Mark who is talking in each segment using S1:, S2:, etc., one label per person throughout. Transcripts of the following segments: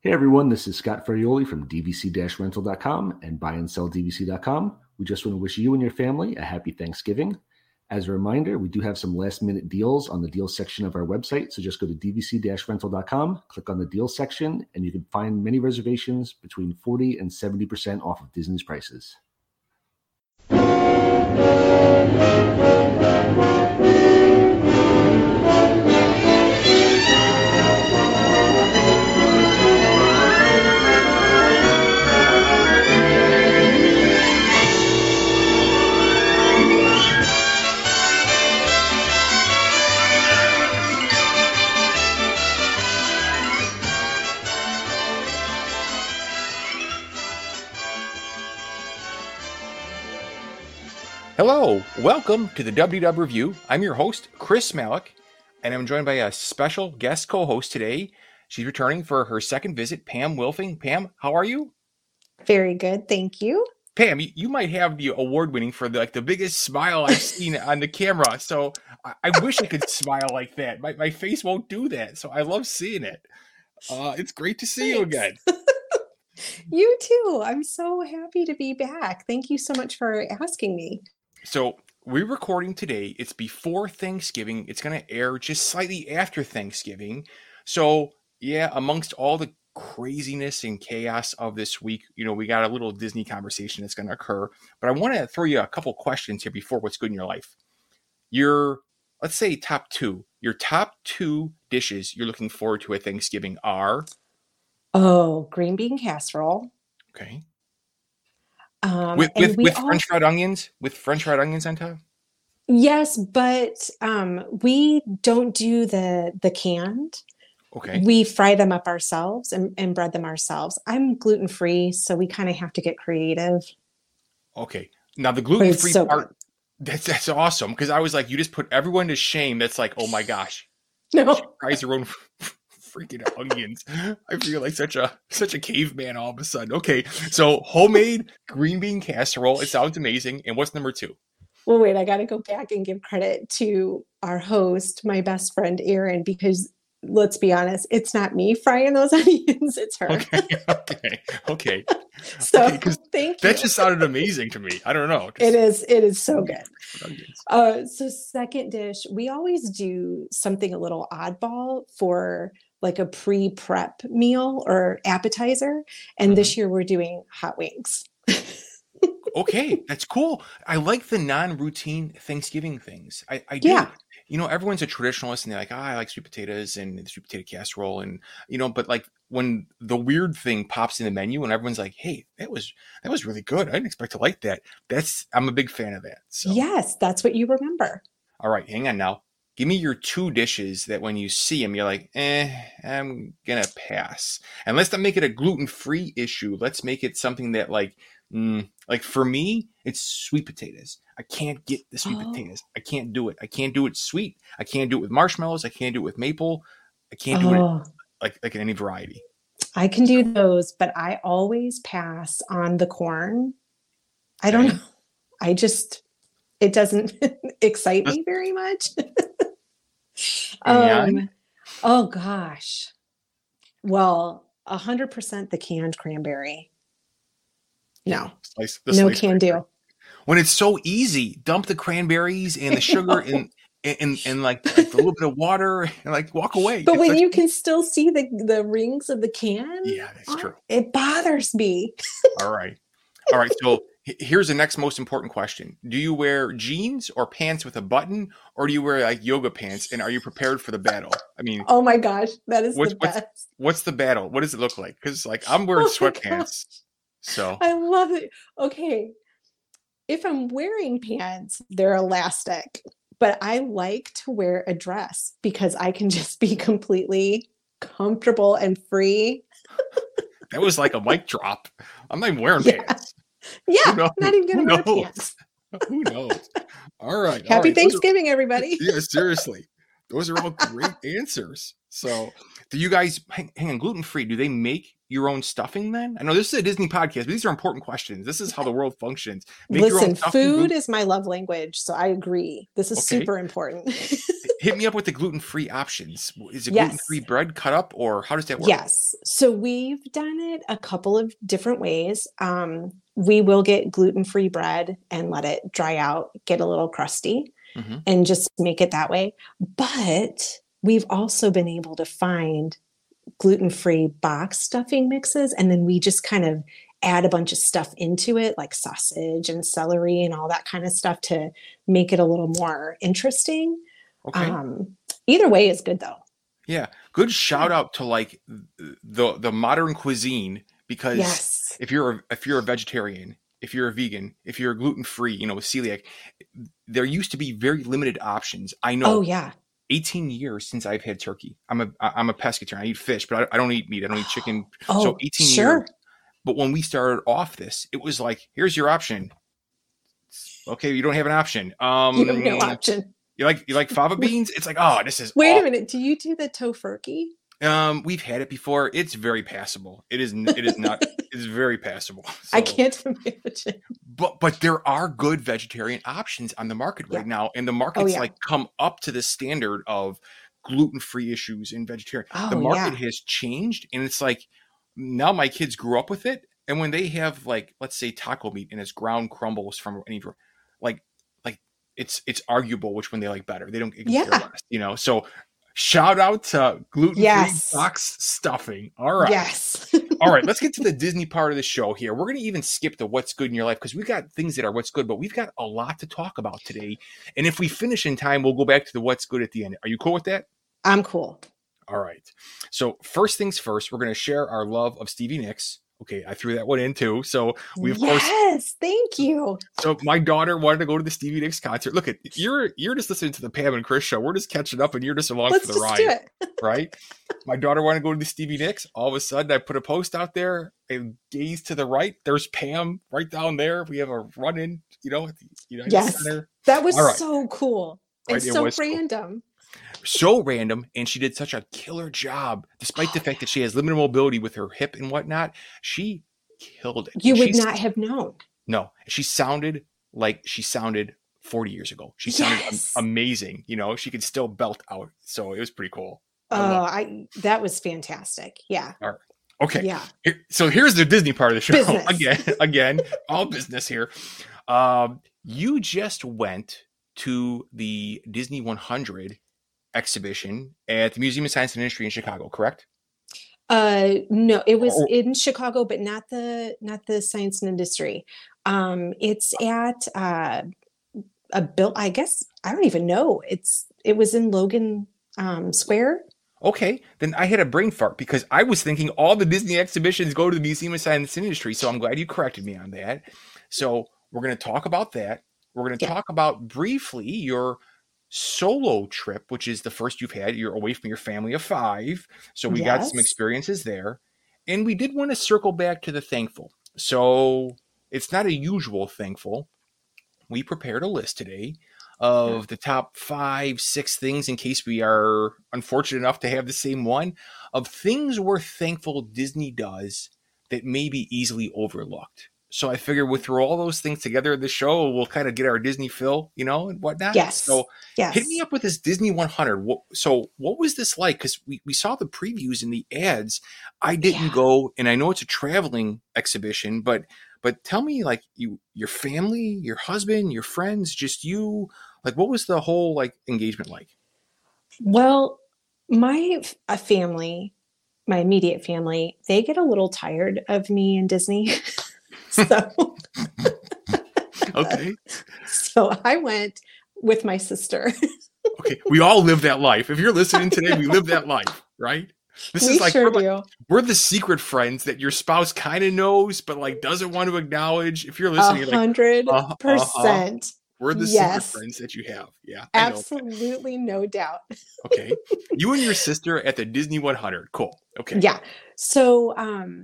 S1: Hey everyone, this is Scott Ferrioli from dvc-rental.com and buyandsell.dvc.com. We just want to wish you and your family a happy Thanksgiving. As a reminder, we do have some last minute deals on the deals section of our website. So just go to dvc-rental.com, click on the deals section, and you can find many reservations between 40 and 70% off of Disney's prices.
S2: Hello, welcome to the WW Review. I'm your host, Chris Malik, and I'm joined by a special guest co-host today. She's returning for her second visit, Pam Wilfing. Pam, how are you?
S3: Very good, thank you.
S2: Pam, you might have the award-winning for the biggest smile I've seen on the camera. So I wish I could smile like that. My face won't do that, so I love seeing it. It's great to see you again.
S3: You too. I'm so happy to be back. Thank you so much for asking me.
S2: So we're recording today. It's before Thanksgiving. It's going to air just slightly after Thanksgiving. So yeah, amongst all the craziness and chaos of this week, we got a little Disney conversation that's going to occur. But I want to throw you a couple questions here before what's good in your life. Let's say your top two dishes you're looking forward to at Thanksgiving are?
S3: Oh, green bean casserole.
S2: Okay. With French fried onions? With French fried onions on top?
S3: Yes, but we don't do the canned.
S2: Okay.
S3: We fry them up ourselves and bread them ourselves. I'm gluten-free, so we kind of have to get creative.
S2: Okay. Now the gluten-free part,
S3: good.
S2: that's awesome. Because I was like, you just put everyone to shame. That's like, oh my gosh.
S3: No.
S2: She fries her own freaking onions. I feel like such a caveman all of a sudden. Okay, so homemade green bean casserole. It sounds amazing. And what's number two?
S3: Well, wait, I got to go back and give credit to our host, my best friend, Erin, because let's be honest, it's not me frying those onions. It's her.
S2: Okay.
S3: So thank you.
S2: That just sounded amazing to me. I don't know.
S3: It is so good. So second dish, we always do something a little oddball for like a pre-prep meal or appetizer. And this year we're doing hot wings.
S2: Okay, that's cool. I like the non-routine Thanksgiving things. I do. Yeah. Everyone's a traditionalist and they're like, I like sweet potatoes and the sweet potato casserole. And, but like when the weird thing pops in the menu and everyone's like, hey, that was really good. I didn't expect to like that. I'm a big fan of that. So.
S3: Yes, that's what you remember.
S2: All right, hang on now. Give me your two dishes that when you see them, you're like, I'm going to pass. And let's not make it a gluten-free issue. Let's make it something that like for me, it's sweet potatoes. I can't get the sweet potatoes. I can't do it. I can't do it sweet. I can't do it with marshmallows. I can't do it with maple. I can't do it like in any variety.
S3: I can do those, but I always pass on the corn. I don't know. It doesn't excite me very much. Oh gosh. Well, 100% the canned cranberry. No, no can do.
S2: When it's so easy, dump the cranberries and the sugar and like a little bit of water and like walk away.
S3: But when you can still see the rings of the can,
S2: yeah, that's true.
S3: It bothers me.
S2: All right. So here's the next most important question. Do you wear jeans or pants with a button, or do you wear like yoga pants? And are you prepared for the battle? I mean,
S3: oh my gosh, that is the best.
S2: What's the battle? What does it look like? Because like I'm wearing sweatpants. So
S3: I love it. Okay. If I'm wearing pants, they're elastic, but I like to wear a dress because I can just be completely comfortable and free.
S2: That was like a mic drop. I'm not even wearing pants.
S3: Yeah, not even going to wear pants.
S2: Who knows? All right.
S3: Happy Thanksgiving, everybody.
S2: Yeah, seriously. Those are all great answers. So do you guys, hang on, gluten-free, do they make your own stuffing then? I know this is a Disney podcast, but these are important questions. This is how the world functions.
S3: Listen, food is my love language, so I agree. This is super important.
S2: Hit me up with the gluten-free options. Is it
S3: Yes.
S2: gluten-free bread cut up, or how does that work?
S3: Yes. So we've done it a couple of different ways. We will get gluten-free bread and let it dry out, get a little crusty, and just make it that way. But we've also been able to find gluten-free box stuffing mixes, and then we just kind of add a bunch of stuff into it, like sausage and celery and all that kind of stuff to make it a little more interesting.
S2: Okay.
S3: Either way is good though.
S2: Yeah. Good shout out to like the modern cuisine, because
S3: Yes.
S2: if you're a vegetarian, if you're a vegan, if you're gluten-free, with celiac, there used to be very limited options. I know.
S3: Oh yeah.
S2: 18 years since I've had turkey. I'm a pescatarian. I eat fish, but I don't eat meat. I don't eat chicken.
S3: Oh,
S2: so 18
S3: sure.
S2: years. But when we started off this, it was like, here's your option. Okay, you don't have an option.
S3: You have no option.
S2: You like fava beans? It's like, oh, this is
S3: Wait
S2: awful.
S3: a minute. Do you do the tofurkey?
S2: We've had it before. It's very passable. It is not. It's very passable. So,
S3: I can't imagine.
S2: But there are good vegetarian options on the market right now, and the market's like come up to the standard of gluten-free issues and vegetarian. The market has changed, and it's like now my kids grew up with it, and when they have like, let's say, taco meat and it's ground crumbles from any, like it's arguable which one they like better. They don't care less, So shout out to gluten-free box stuffing. All right.
S3: Yes.
S2: All right. Let's get to the Disney part of the show here. We're going to even skip the what's good in your life, because we've got things that are what's good, but we've got a lot to talk about today. And if we finish in time, we'll go back to the what's good at the end. Are you cool with that?
S3: I'm cool.
S2: All right. So first things first, we're going to share our love of Stevie Nicks. Okay, I threw that one in too. So we of course.
S3: Yes, thank you.
S2: So my daughter wanted to go to the Stevie Nicks concert. Look, you're just listening to the Pam and Chris show. We're just catching up, and you're just along for the ride.
S3: Do it.
S2: Right? My daughter wanted to go to the Stevie Nicks. All of a sudden, I put a post out there and gaze to the right. There's Pam right down there. We have a run in, at the United Center.
S3: That was so cool.
S2: Right?
S3: And so random.
S2: Cool. So random, and she did such a killer job, despite the fact that she has limited mobility with her hip and whatnot. She killed it.
S3: You would not have known.
S2: No, she sounded like she sounded 40 years ago. She sounded amazing. She could still belt out. So it was pretty cool.
S3: That was fantastic. Yeah.
S2: All right. Okay.
S3: Yeah.
S2: So here's the Disney part of the show.
S3: Business.
S2: Again, all business here. You just went to the Disney 100 exhibition at the Museum of Science and Industry in Chicago, correct?
S3: No, it was in Chicago, but not the Science and Industry. It's at I guess I don't even know. It was in Logan Square.
S2: Okay, then I had a brain fart, because I was thinking all the Disney exhibitions go to the Museum of Science and Industry. So I'm glad you corrected me on that. So we're going to talk about that. We're going to talk about briefly your solo trip, which is the first you've had. You're away from your family of 5. So we got some experiences there. And we did want to circle back to the thankful. So it's not a usual thankful. We prepared a list today of the top 5, 6 things, in case we are unfortunate enough to have the same one, of things we're thankful Disney does that may be easily overlooked. So I figured we'll throw all those things together in the show. We'll kind of get our Disney fill, and whatnot.
S3: Yes.
S2: So hit me up with this Disney 100. So what was this like? Because we saw the previews and the ads. I didn't go, and I know it's a traveling exhibition, but tell me, like, your family, your husband, your friends, just you. Like, what was the whole engagement like?
S3: Well, my family, my immediate family, they get a little tired of me and Disney. So,
S2: okay.
S3: So I went with my sister.
S2: Okay. We all live that life. If you're listening today, we live that life, right? This is like, we're the secret friends that your spouse kind of knows, but doesn't want to acknowledge. If you're listening,
S3: 100%.
S2: We're the secret friends that you have. Yeah.
S3: Absolutely. No doubt.
S2: Okay. You and your sister at the Disney 100. Cool. Okay.
S3: Yeah. So,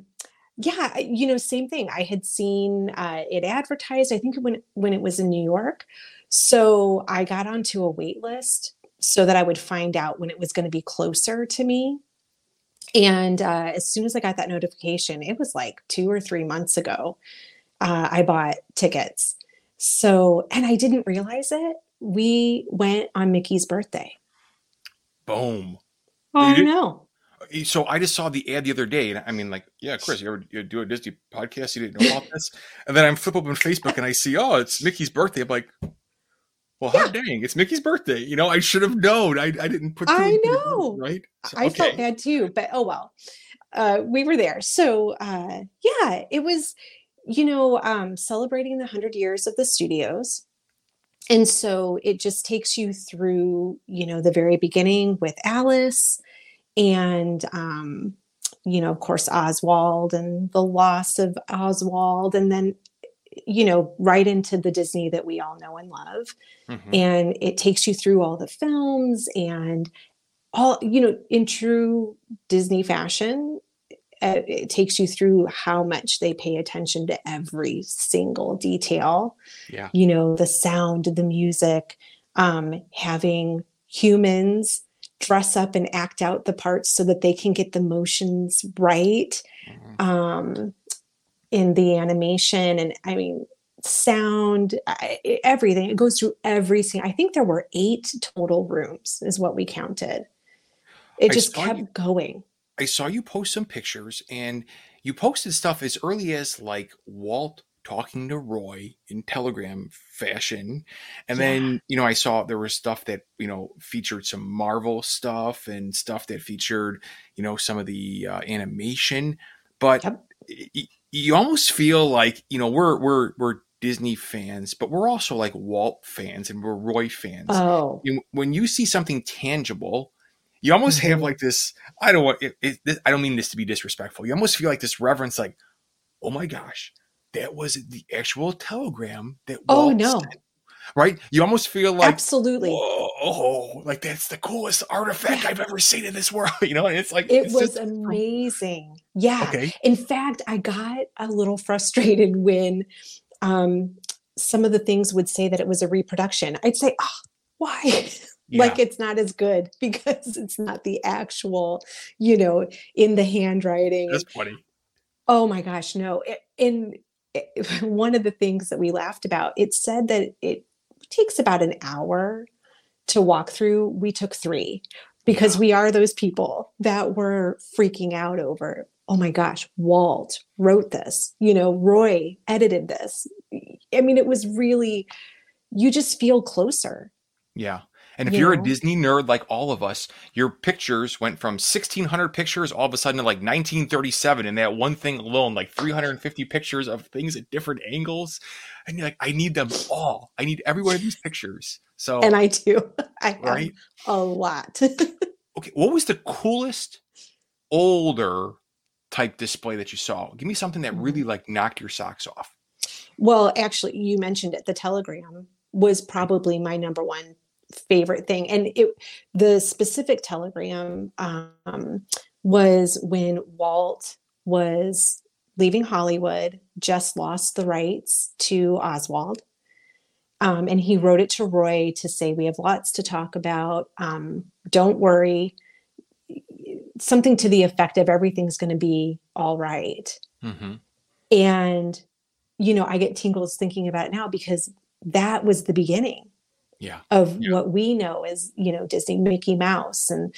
S3: same thing. I had seen it advertised, I think when it was in New York. So I got onto a wait list so that I would find out when it was going to be closer to me. And as soon as I got that notification, it was like 2 or 3 months ago, I bought tickets. So, and I didn't realize it. We went on Mickey's birthday.
S2: Boom.
S3: Oh no.
S2: So I just saw the ad the other day, and I mean, like, yeah, Chris, you do a Disney podcast? You didn't know about this? And then I'm flip open Facebook and I see, oh, it's Mickey's birthday. I'm like, well, hot dang, it's Mickey's birthday. You know, I should have known. I didn't put.
S3: I know,
S2: right? So,
S3: I felt bad too, but oh well. We were there, so yeah, it was, celebrating the 100 years of the studios. And so it just takes you through, the very beginning with Alice and, of course, Oswald and the loss of Oswald. And then, right into the Disney that we all know and love. Mm-hmm. And it takes you through all the films and all, in true Disney fashion. It takes you through how much they pay attention to every single detail.
S2: Yeah.
S3: The sound, the music, having humans dress up and act out the parts so that they can get the motions right. Mm-hmm. In the animation. And I mean, sound, everything. It goes through every single, I think there were 8 total rooms is what we counted. It just kept going.
S2: I saw you post some pictures, and you posted stuff as early as like Walt talking to Roy in telegram fashion. And then, I saw there was stuff that, featured some Marvel stuff and stuff that featured, some of the animation. But you almost feel like, we're Disney fans, but we're also like Walt fans and we're Roy fans.
S3: Oh.
S2: When you see something tangible, you almost have like this, I don't mean this to be disrespectful. You almost feel like this reverence, like, oh my gosh, that was the actual telegram that Walt sent, right? You almost feel like,
S3: absolutely,
S2: whoa, like that's the coolest artifact I've ever seen in this world. And it's like,
S3: it was amazing. Yeah.
S2: Okay.
S3: In fact, I got a little frustrated when some of the things would say that it was a reproduction. I'd say, oh, why? Yeah. Like it's not as good because it's not the actual, in the handwriting.
S2: That's funny.
S3: Oh my gosh, no. One of the things that we laughed about, it said that it takes about an hour to walk through. We took 3 because we are those people that were freaking out over, oh my gosh, Walt wrote this, Roy edited this. I mean, it was really, you just feel closer.
S2: Yeah. And if you're a Disney nerd like all of us, your pictures went from 1,600 pictures all of a sudden to like 1937. And that one thing alone, like 350 pictures of things at different angles. And you're like, I need them all. I need every one of these pictures. So,
S3: and I do. I have a lot.
S2: Okay. What was the coolest older type display that you saw? Give me something that really like knocked your socks off.
S3: Well, actually, you mentioned it. The telegram was probably my number one favorite thing. And the specific telegram was when Walt was leaving Hollywood, just lost the rights to Oswald. And he wrote it to Roy to say, we have lots to talk about. Don't worry. Something to the effect of everything's going to be all right. Mm-hmm. And, I get tingles thinking about it now because that was the beginning. Of what we know as, Disney, Mickey Mouse and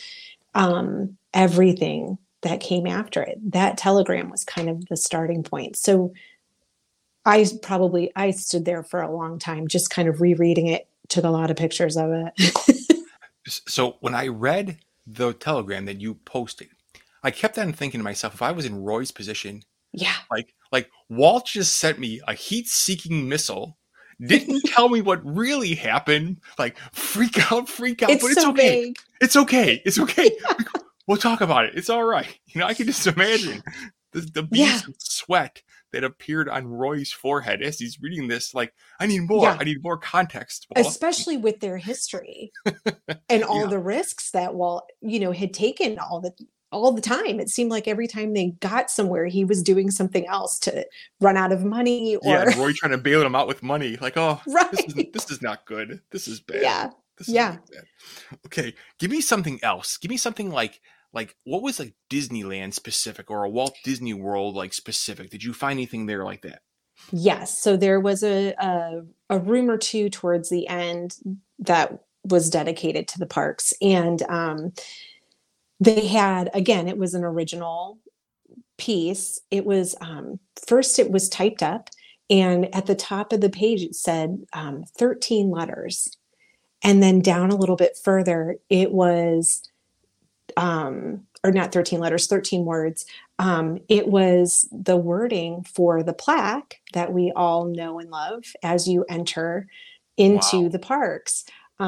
S3: everything that came after it. That telegram was kind of the starting point. So I stood there for a long time, just kind of rereading it, took a lot of pictures of it.
S2: So when I read the telegram that you posted, I kept on thinking to myself, if I was in Roy's position, like Walt just sent me a heat-seeking missile, didn't tell me what really happened. Like freak out, but it's so okay. Vague. It's okay. We'll talk about it. It's all right. I can just imagine the beads of sweat that appeared on Roy's forehead as he's reading this. Like, I need more. I need more context.
S3: Walt. Especially with their history and all the risks that Walt, had taken all the time. It seemed like every time they got somewhere, he was doing something else to run out of money.
S2: Roy trying to bail him out with money. Like, this is not good. This is bad.
S3: Yeah.
S2: This is bad. Okay. Give me something else. Give me something like what was like Disneyland specific or a Walt Disney World like specific? Did you find anything there like that?
S3: Yes. So there was a room or two towards the end that was dedicated to the parks. And they had, again, it was an original piece. It was first it was typed up, and at the top of the page it said 13 letters. And then down a little bit further, it was or not 13 letters, 13 words. It was the wording for the plaque that we all know and love as you enter into the parks.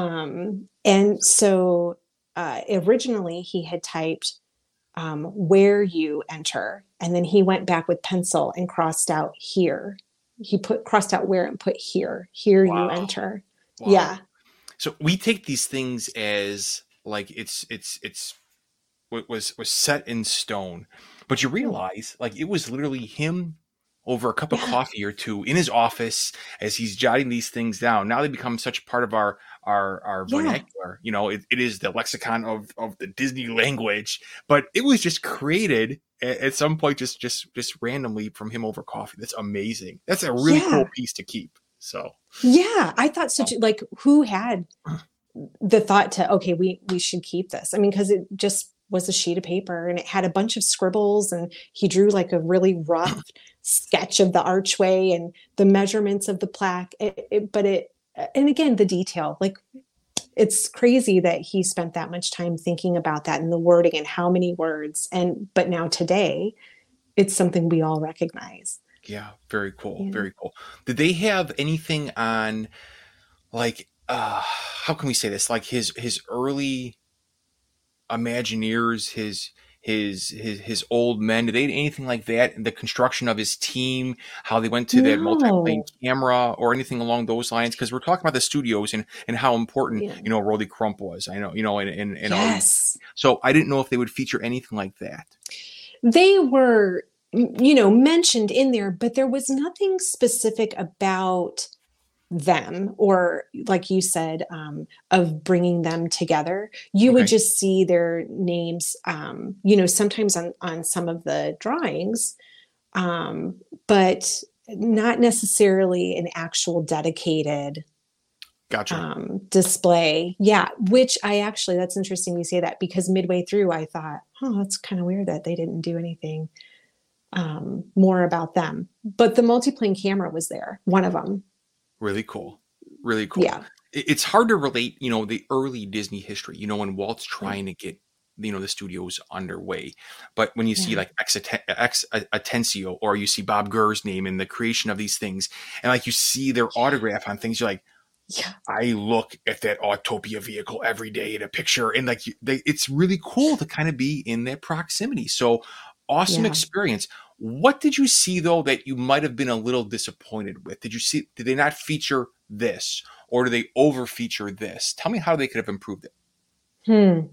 S3: And so originally he had typed where you enter, and then he went back with pencil and crossed out here. He crossed out where and put here you enter.
S2: Wow.
S3: Yeah.
S2: So we take these things as like it's what was set in stone, but you realize like it was literally him over a cup of coffee or two in his office as he's jotting these things down. Now they become such part of our vernacular. You know, it is the lexicon of the Disney language, but it was just created at some point just randomly from him over coffee. That's amazing. That's a really cool piece to keep. So
S3: yeah, I thought such like who had the thought to, okay, we should keep this. I mean, because it just was a sheet of paper and it had a bunch of scribbles, and he drew like a really rough sketch of the archway and the measurements of the plaque. And again, the detail, like it's crazy that he spent that much time thinking about that and the wording and how many words. But now today it's something we all recognize.
S2: Yeah. Very cool. Yeah. Very cool. Did they have anything on like, how can we say this? Like his early Imagineers, his old men, did they anything like that? The construction of his team, how they went to that multi-plane camera or anything along those lines? Because we're talking about the studios and how important, you know, Rolly Crump was. I know, you know, and
S3: yes.
S2: So I didn't know if they would feature anything like that.
S3: They were, you know, mentioned in there, but there was nothing specific about them, or like you said, of bringing them together. You would just see their names, you know, sometimes on some of the drawings, but not necessarily an actual dedicated display. Yeah. Which that's interesting you say that, because midway through I thought, oh, that's kind of weird that they didn't do anything more about them. But the multi-plane camera was there, one of them.
S2: Really cool. Really cool.
S3: Yeah.
S2: It's hard to relate, you know, the early Disney history, you know, when Walt's trying to get, you know, the studios underway. But when you see like Ex Atencio, or you see Bob Gurr's name in the creation of these things, and like you see their autograph on things, you're like, I look at that Autopia vehicle every day in a picture, and like it's really cool to kind of be in that proximity. So awesome experience. What did you see though that you might have been a little disappointed with? Did they not feature this, or do they over feature this? Tell me how they could have improved it.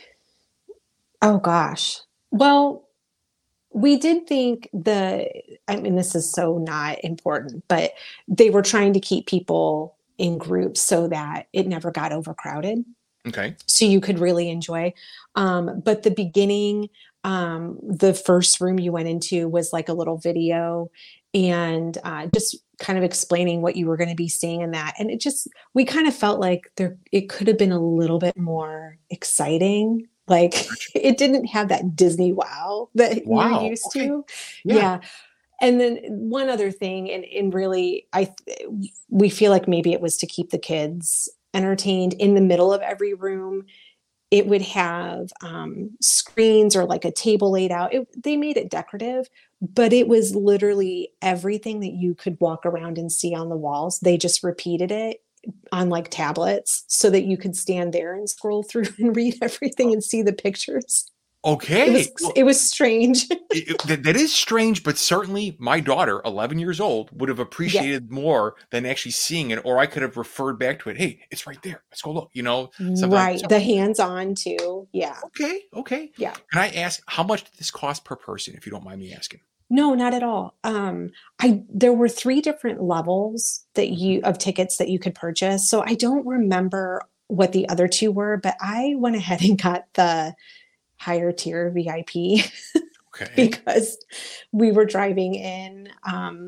S3: Oh gosh. Well, we did think this is so not important, but they were trying to keep people in groups so that it never got overcrowded.
S2: Okay.
S3: So you could really enjoy. But the beginning, the first room you went into was like a little video, and just kind of explaining what you were going to be seeing in that. And we kind of felt like it could have been a little bit more exciting. Like it didn't have that Disney wow that you're used to. Yeah. And then one other thing, and really, we feel like maybe it was to keep the kids entertained. In the middle of every room, it would have screens or like a table laid out. They made it decorative, but it was literally everything that you could walk around and see on the walls. They just repeated it on like tablets so that you could stand there and scroll through and read everything and see the pictures.
S2: Okay.
S3: It was strange.
S2: That is strange, but certainly my daughter, 11 years old, would have appreciated more than actually seeing it, or I could have referred back to it. Hey, it's right there. Let's go look, you know.
S3: Right. The hands-on too. Yeah.
S2: Okay.
S3: Yeah.
S2: Can I ask, how much did this cost per person, if you don't mind me asking?
S3: No, not at all. There were 3 different levels of tickets that you could purchase. So I don't remember what the other 2 were, but I went ahead and got the higher tier VIP because we were driving in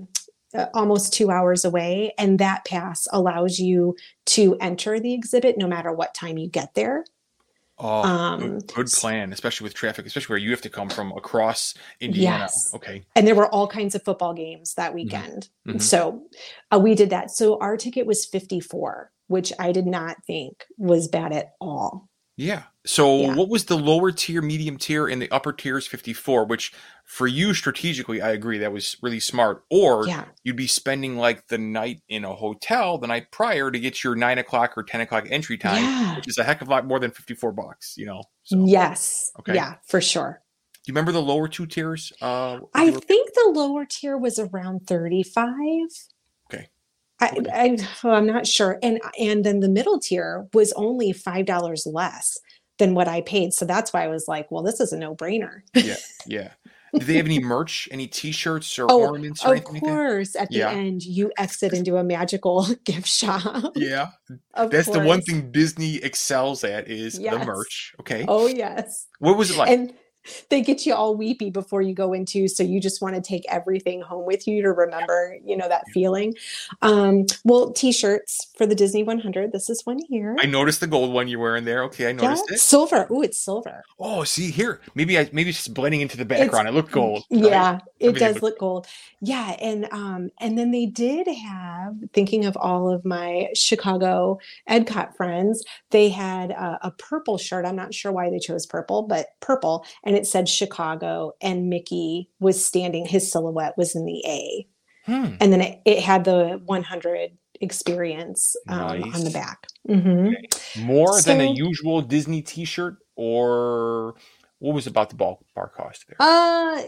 S3: almost 2 hours away. And that pass allows you to enter the exhibit no matter what time you get there.
S2: Oh, good plan, especially with traffic, especially where you have to come from across Indiana.
S3: Yes.
S2: Okay.
S3: And there were all kinds of football games that weekend.
S2: Mm-hmm.
S3: So we did that. So our ticket was $54, which I did not think was bad at all.
S2: Yeah. So what was the lower tier, medium tier, and the upper tier is 54, which for you strategically, I agree, that was really smart. Or you'd be spending like the night in a hotel the night prior to get your 9 o'clock or 10 o'clock entry time, which is a heck of a lot more than $54, you know? So,
S3: yes.
S2: Okay.
S3: Yeah, for sure.
S2: Do you remember the lower two tiers?
S3: I think the lower tier was around 35.
S2: Okay.
S3: I'm not sure. And then the middle tier was only $5 less than what I paid. So that's why I was like, well, this is a no-brainer.
S2: Yeah. Did they have any merch, any t-shirts or ornaments or anything?
S3: Of course. At the end, you exit into a magical gift shop.
S2: Yeah. That's the one thing Disney excels at is the merch. Okay.
S3: Oh, yes.
S2: What was it like?
S3: And they get you all weepy before you go into, so you just want to take everything home with you to remember, you know, that feeling. Well, t-shirts for the Disney 100. This is one here.
S2: I noticed the gold one you're wearing there. Okay, I noticed it.
S3: Silver. Oh, it's silver.
S2: Oh, see here. Maybe it's just blending into the background. It looked gold.
S3: Yeah, right? It does look gold. Yeah, and then they did have, thinking of all of my Chicago EdCot friends, they had a purple shirt. I'm not sure why they chose purple, but purple. And it said Chicago, and Mickey was standing, his silhouette was in the A. And then it had the 100 experience on the back. Mm-hmm.
S2: Okay. More than a usual Disney t-shirt, or what was about the ballpark cost there?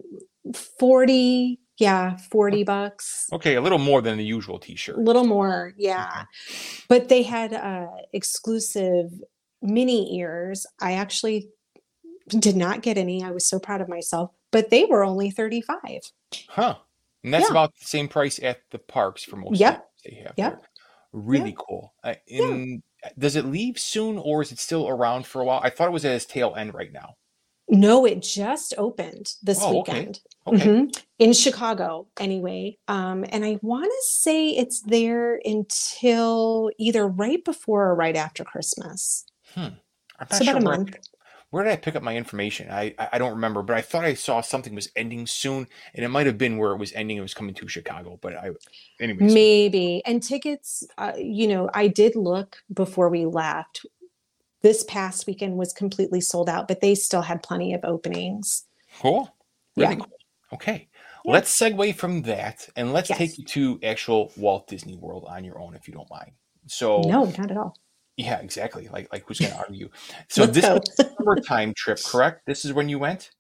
S3: 40. Yeah, $40.
S2: Okay, a little more than the usual t-shirt.
S3: A little more, yeah. Okay. But they had exclusive mini ears. I actually did not get any. I was so proud of myself, but they were only $35.
S2: Huh. And that's about the same price at the parks for most of they have.
S3: Yep.
S2: Really cool. Does it leave soon, or is it still around for a while? I thought it was at its tail end right now.
S3: No, it just opened this weekend.
S2: Okay.
S3: Mm-hmm. In Chicago, anyway. And I want to say it's there until either right before or right after Christmas.
S2: It's about a month. Where did I pick up my information? I don't remember, but I thought I saw something was ending soon, and it might have been where it was ending. It was coming to Chicago, but anyways.
S3: Maybe. And tickets, I did look before we left. This past weekend was completely sold out, but they still had plenty of openings.
S2: Cool. Really cool. Okay. Yeah. Let's segue from that, and let's take you to actual Walt Disney World on your own, if you don't mind. So
S3: no, not at all.
S2: Yeah, exactly. Like who's going to argue? So this was a summertime trip, correct? This is when you went?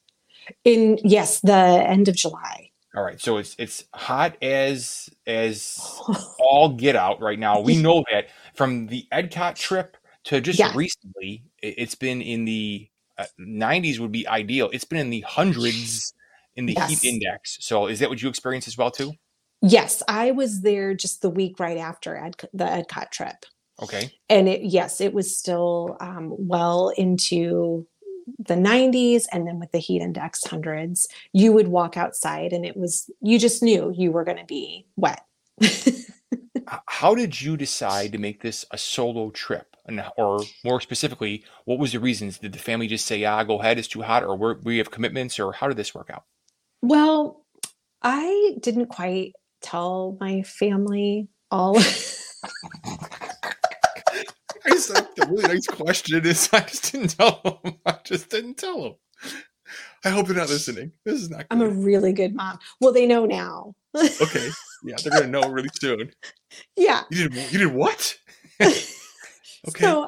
S3: Yes, the end of July.
S2: All right. So it's hot as all get out right now. We know that from the EdCot trip to just recently, it's been in the 90s would be ideal. It's been in the hundreds in the heat index. So is that what you experienced as well too?
S3: Yes, I was there just the week right after the EdCot trip.
S2: Okay.
S3: And it was still well into the 90s. And then with the heat index hundreds, you would walk outside and you just knew you were going to be wet.
S2: How did you decide to make this a solo trip? Or more specifically, what was the reasons? Did the family just say, go ahead, it's too hot, or we have commitments, or how did this work out?
S3: Well, I didn't quite tell my family all.
S2: I said a really nice question is I just didn't tell them. I hope they're not listening. This is not good.
S3: I'm a really good mom. Well, they know now.
S2: Okay. Yeah, they're gonna know really soon.
S3: Yeah.
S2: You did what? Okay.
S3: So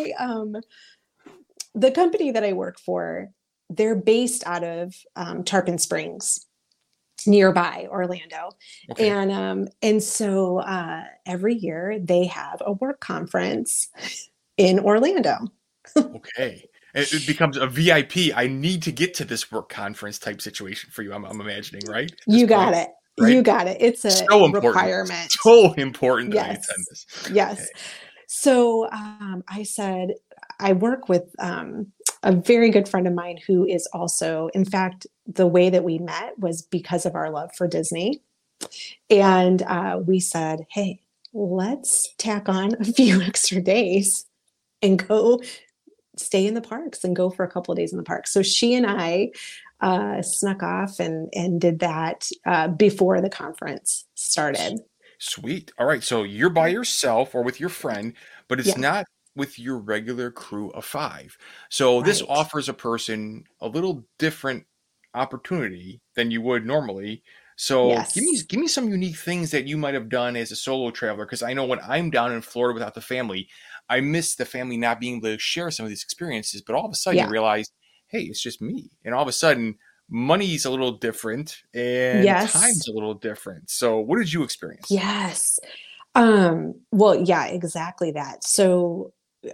S3: the company that I work for, they're based out of Tarpon Springs, nearby Orlando. Okay. And so every year they have a work conference in Orlando.
S2: Okay. It becomes a VIP. I need to get to this work conference type situation for you. I'm imagining, right?
S3: You got it. Right? You got it. It's a requirement.
S2: So important that I attend this.
S3: Yes. Okay. So I said, I work with a very good friend of mine who is also, in fact, the way that we met was because of our love for Disney. And we said, hey, let's tack on a few extra days and go stay in the parks and go for a couple of days in the park. So she and I snuck off and did that before the conference started.
S2: Sweet. All right. So you're by yourself or with your friend, but it's not with your regular crew of 5. So this offers a person a little different opportunity than you would normally. So give me some unique things that you might have done as a solo traveler. Because I know when I'm down in Florida without the family, I miss the family not being able to share some of these experiences. But all of a sudden you realize, hey, it's just me. And all of a sudden money's a little different and time's a little different. So what did you experience?
S3: Yes. Well, yeah, exactly that. So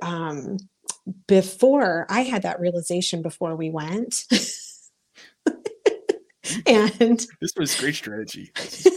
S3: before I had that realization before we went. And
S2: this was great strategy.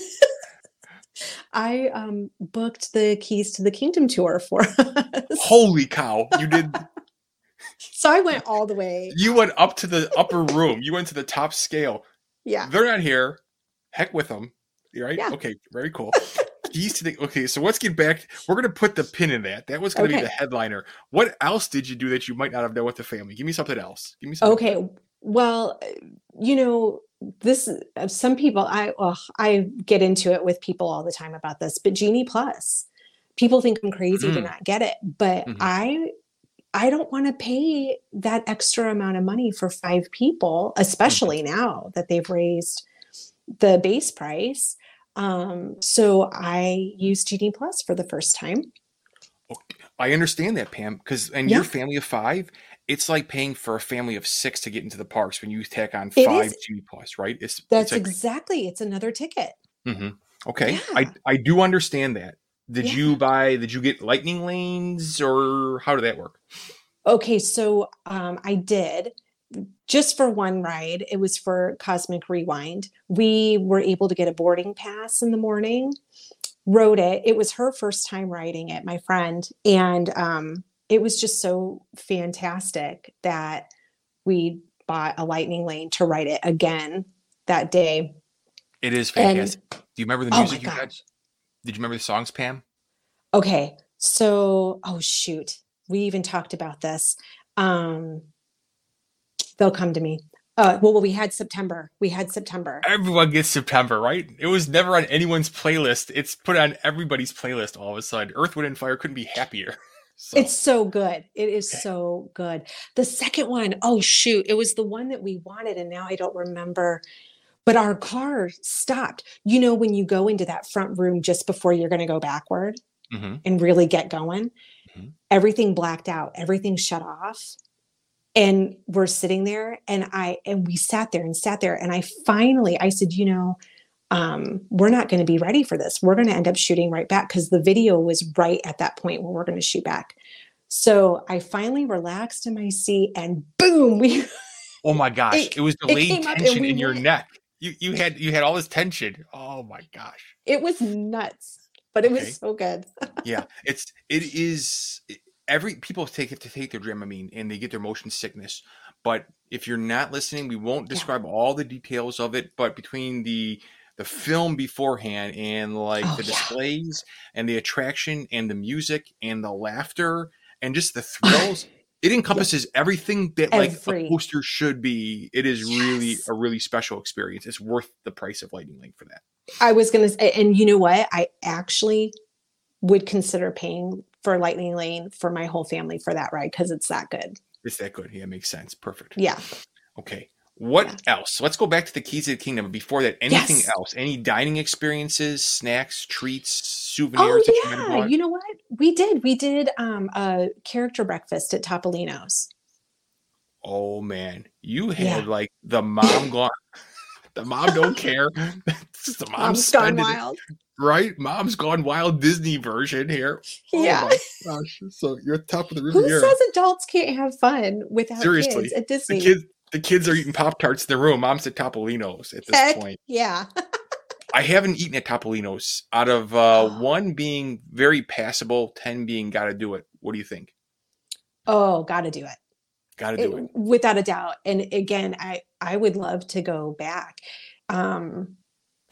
S3: I booked the Keys to the Kingdom tour for us.
S2: Holy cow, you did.
S3: So I went all the way.
S2: You went up to the upper room. You went to the top scale.
S3: Yeah.
S2: They're not here. Heck with them. Right?
S3: Yeah.
S2: Okay, very cool. Keys to the Okay, so let's get back. We're gonna put the pin in that. That was gonna be the headliner. What else did you do that you might not have done with the family? Give me something else. Give me something.
S3: Okay. Well, this some people I get into it with people all the time about this, but Genie Plus, people think I'm crazy to not get it, but I don't want to pay that extra amount of money for 5 people, especially now that they've raised the base price. So I used Genie Plus for the first time.
S2: I understand that, Pam, because your family of 5, it's like paying for a family of 6 to get into the parks when you tack on 5 Genie Plus, right?
S3: That's exactly. It's another ticket.
S2: Okay.
S3: Yeah.
S2: I do understand that. Did you get lightning lanes or how did that work?
S3: Okay. So, I did just for one ride. It was for Cosmic Rewind. We were able to get a boarding pass in the morning, rode it. It was her first time riding it, my friend. And, it was just so fantastic that we bought a lightning lane to ride it again that day.
S2: It is fantastic. Do you remember the music you had? Did you remember the songs, Pam?
S3: Okay. So, shoot. We even talked about this. They'll come to me. Well, we had September.
S2: Everyone gets September, right? It was never on anyone's playlist. It's put on everybody's playlist all of a sudden. Earth, Wind, and Fire couldn't be happier. So.
S3: It's so good. It is so good. The second one, it was the one that we wanted, and now I don't remember. But our car stopped. When you go into that front room just before you're going to go backward and really get going, everything blacked out. Everything shut off. And we're sitting there, and we sat there, and I said, we're not going to be ready for this. We're going to end up shooting right back because the video was right at that point when we're going to shoot back. So I finally relaxed in my seat, and boom,
S2: oh my gosh, it was delayed tension in your neck. You had all this tension. Oh my gosh,
S3: it was nuts, but it was so good.
S2: Yeah, it is. People take their Dramamine and they get their motion sickness. But if you're not listening, we won't describe all the details of it. But between the film beforehand and the displays and the attraction and the music and the laughter and just the thrills, it encompasses everything that a poster should be. It is really a really special experience. It's worth the price of Lightning Lane for that.
S3: I was going to say, and you know what? I actually would consider paying for Lightning Lane for my whole family for that ride because it's that good.
S2: It's that good. Yeah, makes sense. Perfect.
S3: Yeah.
S2: Okay. What else? Let's go back to the Keys to the Kingdom. Before that, anything else? Any dining experiences, snacks, treats, souvenirs that you might have bought?
S3: You know what? We did a character breakfast at Topolino's.
S2: Oh man. You had the mom gone. The mom don't care. The mom's gone wild. Right? Mom's Gone Wild Disney version here.
S3: Yeah.
S2: Oh my gosh. So you're top of the Riviera.
S3: Who says adults can't have fun without kids at Disney?
S2: The kids are eating Pop-Tarts in the room. Mom's at Topolino's at this point.
S3: Yeah.
S2: I haven't eaten at Topolino's. Out of 1 being very passable, 10 being gotta do it. What do you think?
S3: Oh, gotta do it.
S2: Gotta do it.
S3: Without a doubt. And again, I would love to go back. And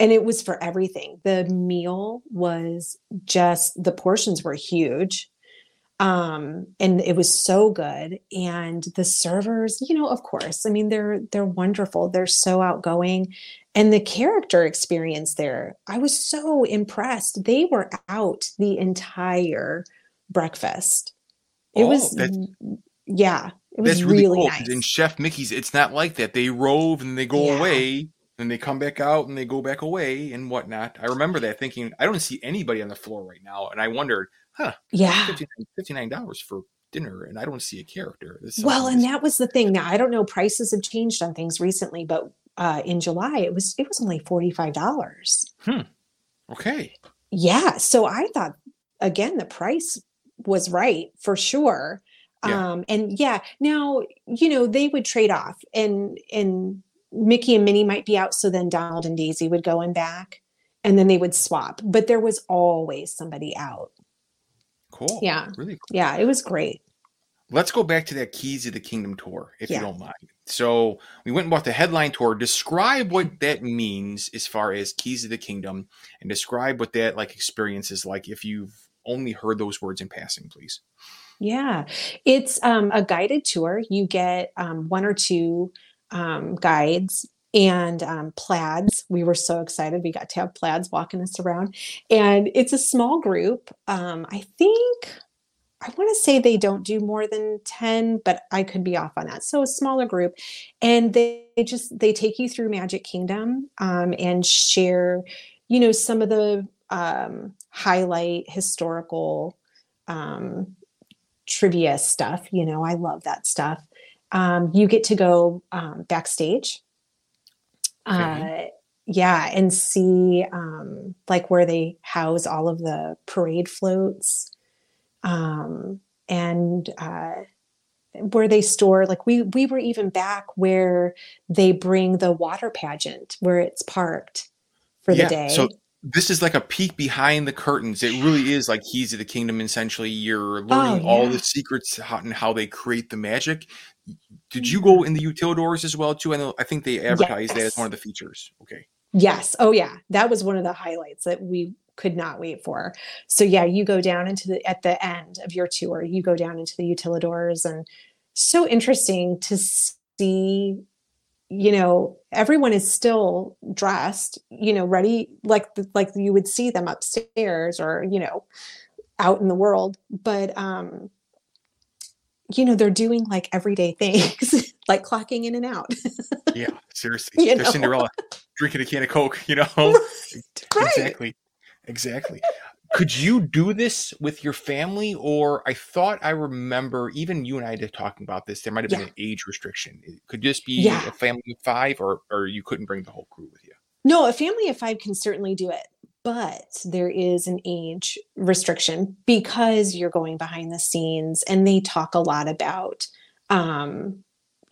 S3: And it was for everything. The meal was just, the portions were huge. And it was so good. And the servers, of course, I mean, they're wonderful. They're so outgoing. And the character experience there, I was so impressed. They were out the entire breakfast. It was, yeah, it was
S2: that's really cool.
S3: nice.
S2: In Chef Mickey's, it's not like that. They rove and they go away, and they come back out and they go back away and whatnot. I remember that thinking, I don't see anybody on the floor right now. And I wondered,
S3: yeah,
S2: $59 for dinner, and I don't see a character.
S3: Well, and that was the thing. Now, I don't know, prices have changed on things recently, but in July, it was only $45.
S2: Okay.
S3: Yeah. So I thought, again, the price was right for sure.
S2: Yeah.
S3: And yeah, now, they would trade off, and Mickey and Minnie might be out. So then Donald and Daisy would go in back, and then they would swap, but there was always somebody out.
S2: Cool.
S3: Yeah.
S2: Really cool.
S3: Yeah. It was great.
S2: Let's go back to that Keys of the Kingdom tour, if you don't mind. So we went and bought the headline tour. Describe what that means as far as Keys of the Kingdom, and describe what that experience is like if you've only heard those words in passing, please.
S3: Yeah. It's a guided tour. You get one or two guides and plaids. We were so excited. We got to have plaids walking us around, and it's a small group. I want to say they don't do more than 10, but I could be off on that. So a smaller group, and they take you through Magic Kingdom and share, some of the highlight historical trivia stuff. I love that stuff. You get to go backstage. And see where they house all of the parade floats. And where they store, we were even back where they bring the water pageant where it's parked for the day.
S2: So this is like a peek behind the curtains. It really is like Keys of the Kingdom. Essentially, you're learning all the secrets and how they create the magic. Did you go in the Utilidors as well too? I think they advertised that as one of the features. Okay.
S3: Yes. Oh yeah. That was one of the highlights that we could not wait for. So yeah, you go down at the end of your tour, you go down into the Utilidors, and so interesting to see, everyone is still dressed, ready, like you would see them upstairs or, out in the world. But, they're doing everyday things, like clocking in and out.
S2: Yeah, seriously. They're Cinderella drinking a can of Coke,
S3: Right.
S2: Exactly. Could you do this with your family? Or I remember even you and I talking about this, there might have been an age restriction. Could this be a family of 5 or you couldn't bring the whole crew with you?
S3: No, a family of 5 can certainly do it, but there is an age restriction because you're going behind the scenes, and they talk a lot about, when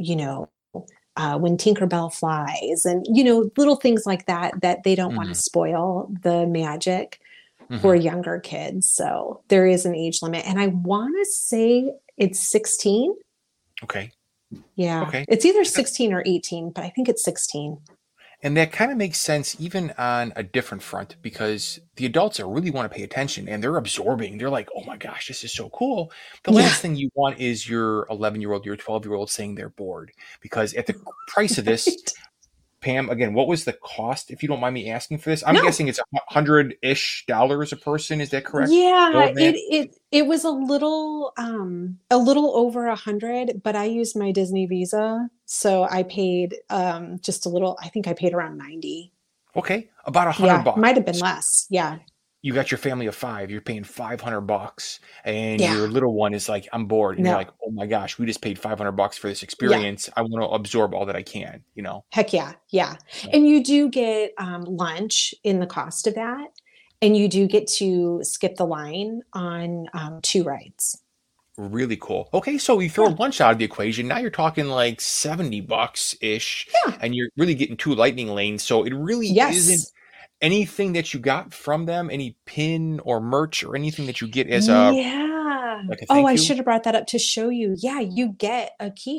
S3: Tinkerbell flies and, little things like that they don't want to spoil the magic for younger kids. So there is an age limit, and I want to say it's 16.
S2: Okay.
S3: Yeah.
S2: Okay.
S3: It's either 16 or 18, but I think it's 16.
S2: And that kind of makes sense even on a different front, because the adults really want to pay attention and they're absorbing. They're like, oh my gosh, this is so cool. The last thing you want is your 11-year-old, your 12-year-old saying they're bored, because at the price of this, Pam, again, what was the cost, if you don't mind me asking for this? I'm guessing it's $100-ish a person. Is that correct?
S3: Yeah, it was a little over 100, but I used my Disney Visa, so I paid just a little. I think I paid around 90.
S2: Okay, about $100.
S3: Might have been less. Yeah.
S2: You got your family of 5, you're paying $500, and your little one is like, I'm bored. And you're like, oh my gosh, we just paid $500 for this experience. I want to absorb all that I can,
S3: Heck yeah. Yeah. And you do get lunch in the cost of that. And you do get to skip the line on 2 rides.
S2: Really cool. Okay, so you throw lunch out of the equation. Now you're talking like $70-ish.
S3: Yeah.
S2: And you're really getting 2 lightning lanes. So it really isn't anything that you got from them, any pin or merch or anything that you get as a
S3: yeah.
S2: I
S3: should have brought that up to show you. Yeah, you get a key.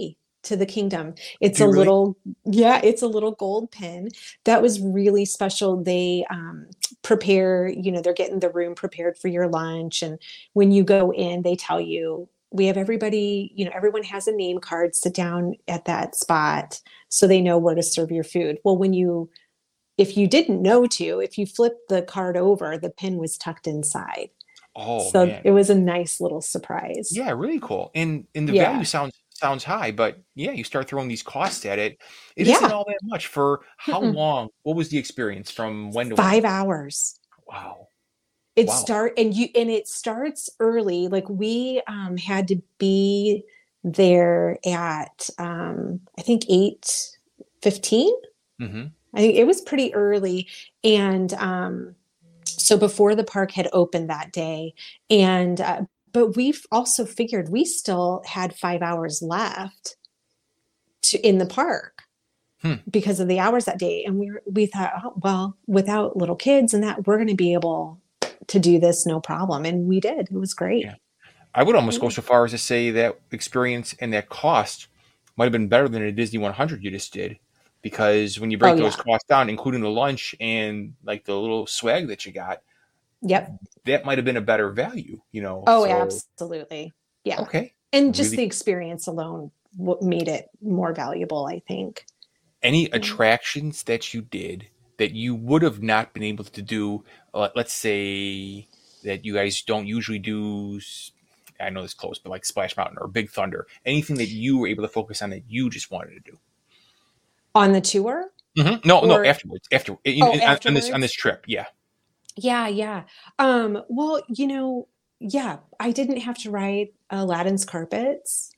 S3: to the kingdom. It's
S2: Do
S3: a
S2: you really?
S3: little, yeah, it's a little gold pin that was really special. They prepare, they're getting the room prepared for your lunch. And when you go in, they tell you, we have everybody, everyone has a name card, sit down at that spot so they know where to serve your food. Well, if you didn't know if you flipped the card over, the pin was tucked inside.
S2: Oh
S3: So
S2: man.
S3: it was a nice little surprise.
S2: Yeah, really cool. And the value
S3: Yeah.
S2: sounds high, but yeah, you start throwing these costs at it. It isn't
S3: Yeah.
S2: all that much for how
S3: Mm-mm.
S2: long? What was the experience from when to when?
S3: 5 hours.
S2: Wow.
S3: It
S2: Wow.
S3: it starts early. Like we had to be there at I think 8:15.
S2: Mm-hmm.
S3: I think it was pretty early. And so before the park had opened that day. And but we've also figured we still had 5 hours left in the park because of the hours that day. And we thought, oh, well, without little kids and that, we're going to be able to do this no problem. And we did. It was great.
S2: Yeah. I would almost
S3: Yeah.
S2: go so far as to say that experience and that cost might have been better than a Disney 100 you just did. Because when you break those costs down, including the lunch and like the little swag that you got,
S3: Yep.
S2: that might have been a better value,
S3: Oh,
S2: So,
S3: absolutely. Yeah.
S2: okay.
S3: And just the experience alone made it more valuable, I think.
S2: Any attractions that you did that you would have not been able to do, let's say that you guys don't usually do, I know it's close, but like Splash Mountain or Big Thunder, anything that you were able to focus on that you just wanted to do?
S3: On the tour?
S2: Mm-hmm. No, afterwards.
S3: Afterwards?
S2: On this trip, yeah.
S3: Yeah. Well, yeah, I didn't have to ride Aladdin's carpets.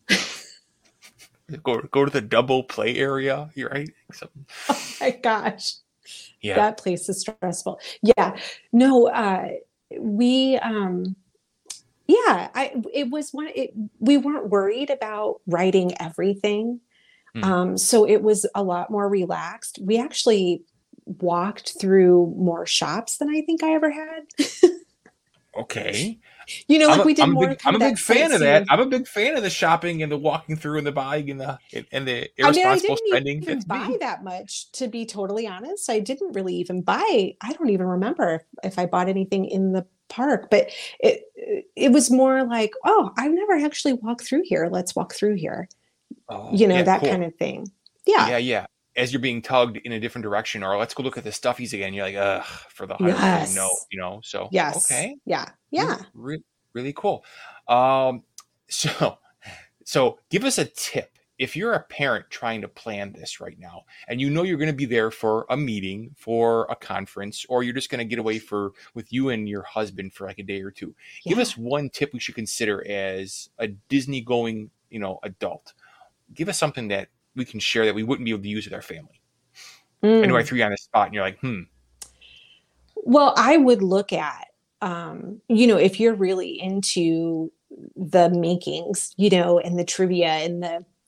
S2: Go to the double play area. You're right.
S3: Oh my gosh.
S2: Yeah.
S3: That place is stressful. Yeah. No, we we weren't worried about writing everything. So it was a lot more relaxed. We actually walked through more shops than I think I ever had.
S2: Okay.
S3: We did more.
S2: I'm a big fan of that. I'm a big fan of the shopping and the walking through and the buying and the irresponsible spending.
S3: I didn't even buy that much, to be totally honest. I didn't really even buy. I don't even remember if I bought anything in the park, but it was more like, oh, I've never actually walked through here. Let's walk through here. That
S2: cool.
S3: kind of thing. Yeah.
S2: Yeah. As you're being tugged in a different direction, or let's go look at the stuffies again. You're like, ugh, for the 100th no, So
S3: yes.
S2: Okay.
S3: Yeah.
S2: Really cool. So give us a tip. If you're a parent trying to plan this right now, and you're going to be there for a meeting, for a conference, or you're just going to get away with you and your husband for like a day or two, give us one tip we should consider as a Disney going, adult. Give us something that we can share that we wouldn't be able to use with our family. I know I threw you on the spot and you're like,
S3: Well, I would look at, if you're really into the makings, and the trivia and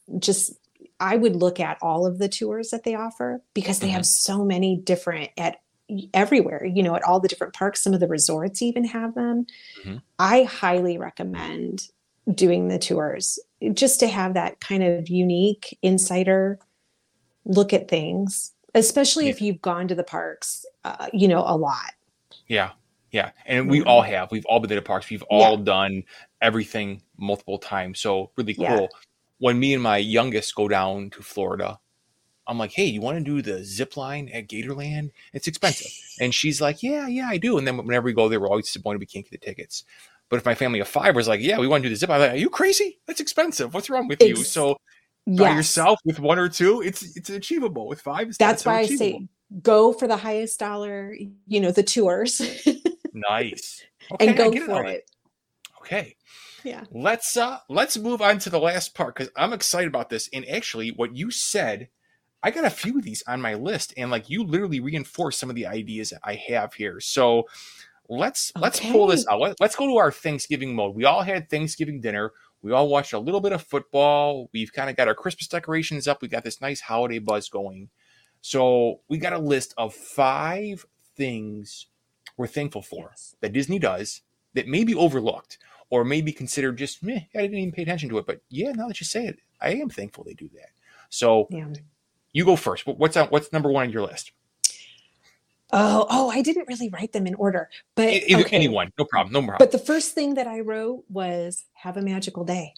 S3: I would look at all of the tours that they offer because they have so many different everywhere, at all the different parks. Some of the resorts even have them. I highly recommend doing the tours just to have that kind of unique insider look at things, especially if you've gone to the parks, a lot.
S2: Yeah. And we all have. We've all been to the parks. We've all done everything multiple times. So really cool.
S3: Yeah.
S2: When me and my youngest go down to Florida, I'm like, hey, you want to do the zip line at Gatorland? It's expensive. And she's like, yeah, I do. And then whenever we go there, we're always disappointed we can't get the tickets. But if my family of 5 was like, yeah, we want to do the zip line, I'm like, are you crazy? That's expensive. What's wrong with you? So by yourself with 1 or 2, it's achievable. With 5, it's
S3: that's why
S2: achievable.
S3: I say go for the highest dollar, the tours.
S2: Nice. Okay,
S3: and go for it.
S2: Okay.
S3: Yeah.
S2: Let's move on to the last part because I'm excited about this. And actually, what you said, I got a few of these on my list, and like you literally reinforced some of the ideas that I have here. So let's pull this out. Let's go to our Thanksgiving mode. We all had Thanksgiving dinner. We all watched a little bit of football. We've kind of got our Christmas decorations up. We got this nice holiday buzz going. So we got a list of 5 things we're thankful for that Disney does that may be overlooked or may be considered just, I didn't even pay attention to it. But yeah, now that you say it, I am thankful they do that. So
S3: Yeah.
S2: you go first. What's number one on your list?
S3: Oh, I didn't really write them in order, but okay.
S2: Anyone, no problem, no problem.
S3: But the first thing that I wrote was have a magical day.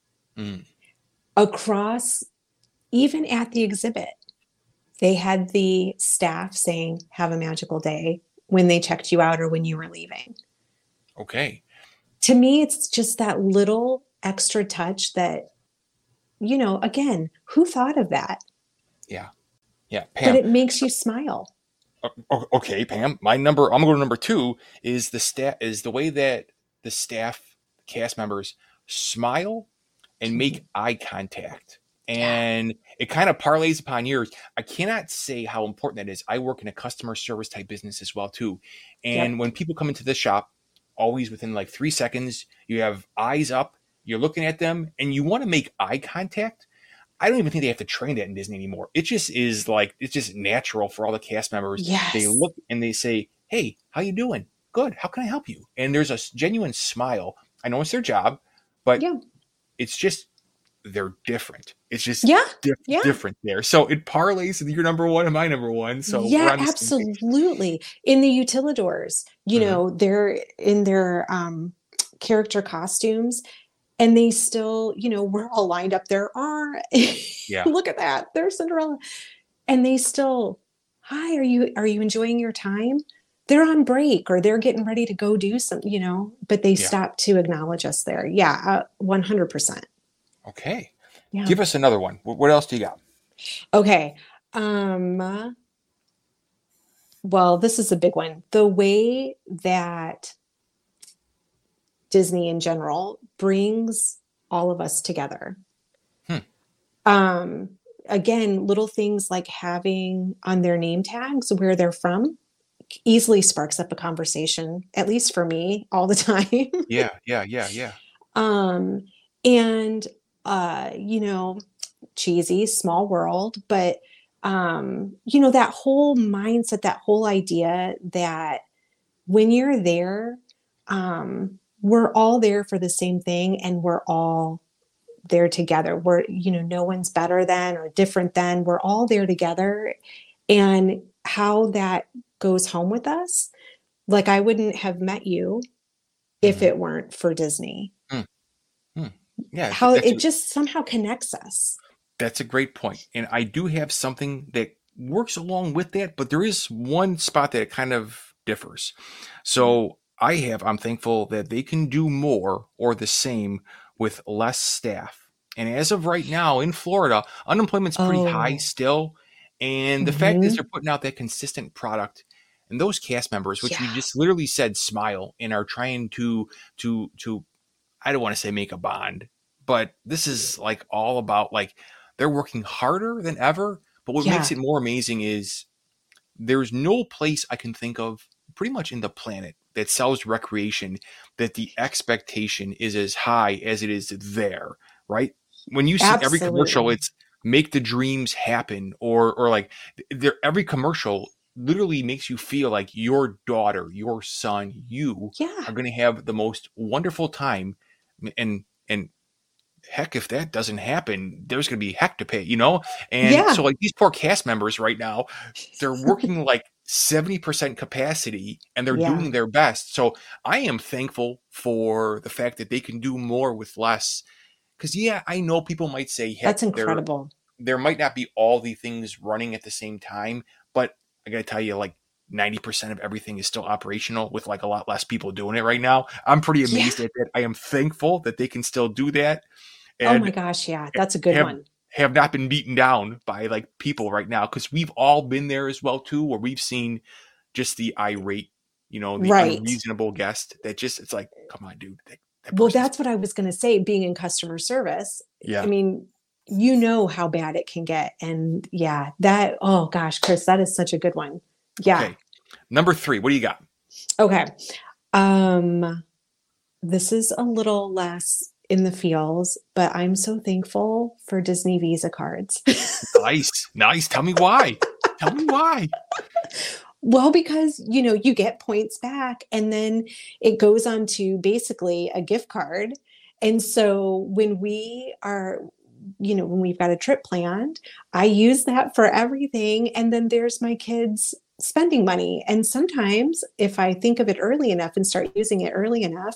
S3: Across, even at the exhibit, they had the staff saying, have a magical day when they checked you out or when you were leaving.
S2: Okay.
S3: To me, it's just that little extra touch that, again, who thought of that?
S2: Yeah. Yeah. Pam,
S3: but it makes you smile.
S2: Okay, Pam. I'm going to go to number 2 is the way that the staff, cast members smile and make eye contact. And it kind of parlays upon yours. I cannot say how important that is. I work in a customer service type business as well too. And when people come into the shop, always within like 3 seconds, you have eyes up, you're looking at them and you want to make eye contact. I don't even think they have to train that in Disney anymore. It just is like, it's just natural for all the cast members.
S3: Yes.
S2: They look and they say, hey, how you doing? Good. How can I help you? And there's a genuine smile. I know it's their job, but it's just, they're different. It's just different there. So it parlays with your number one and my number one. So
S3: yeah, absolutely. In the utilidors, they're in their character costumes. And they still, we're all lined up there. Look at that. There's Cinderella. And they still, hi, are you enjoying your time? They're on break or they're getting ready to go do something, but they stop to acknowledge us there. Yeah, 100%.
S2: Okay. Yeah. Give us another one. What else do you got?
S3: Okay. Well, this is a big one. The way that Disney in general brings all of us together. Again, little things like having on their name tags where they're from easily sparks up a conversation, at least for me, all the time.
S2: Yeah.
S3: And cheesy, small world, but that whole mindset, that whole idea that when you're there, we're all there for the same thing and we're all there together. We're, no one's better than or different than. We're all there together. And how that goes home with us, like I wouldn't have met you if it weren't for Disney.
S2: Yeah.
S3: How it just somehow connects us.
S2: That's a great point. And I do have something that works along with that, but there is one spot that it kind of differs. So I'm thankful that they can do more or the same with less staff. And as of right now in Florida, unemployment's pretty high still. And the fact is they're putting out that consistent product and those cast members, which you just literally said smile and are trying to I don't want to say make a bond, but this is like all about like they're working harder than ever. But what makes it more amazing is there's no place I can think of pretty much in the planet that sells recreation that the expectation is as high as it is there, right? When you see every commercial, it's make the dreams happen or like every commercial literally makes you feel like your daughter, your son, you are going to have the most wonderful time. And heck, if that doesn't happen, there's going to be heck to pay, And so like these poor cast members right now, they're working like 70% capacity and they're doing their best. So I am thankful for the fact that they can do more with less. Because I know people might say, heck,
S3: that's incredible.
S2: There might not be all the things running at the same time, but I got to tell you, like 90% of everything is still operational with like a lot less people doing it right now. I'm pretty amazed at that. I am thankful that they can still do that.
S3: And oh my gosh. Yeah. That's a good one.
S2: Have not been beaten down by like people right now. Cause we've all been there as well too, where we've seen just the irate, the unreasonable guest that just, it's like, come on, dude.
S3: Well, that's what I was going to say, being in customer service.
S2: Yeah.
S3: I mean, how bad it can get. And oh gosh, Chris, that is such a good one. Yeah.
S2: Okay. Number 3, what do you got?
S3: Okay. This is a little less in the feels, but I'm so thankful for Disney Visa cards.
S2: Nice. Tell me why.
S3: Well, because, you get points back and then it goes on to basically a gift card. And so when when we've got a trip planned, I use that for everything. And then there's my kids spending money. And sometimes if I think of it early enough and start using it early enough,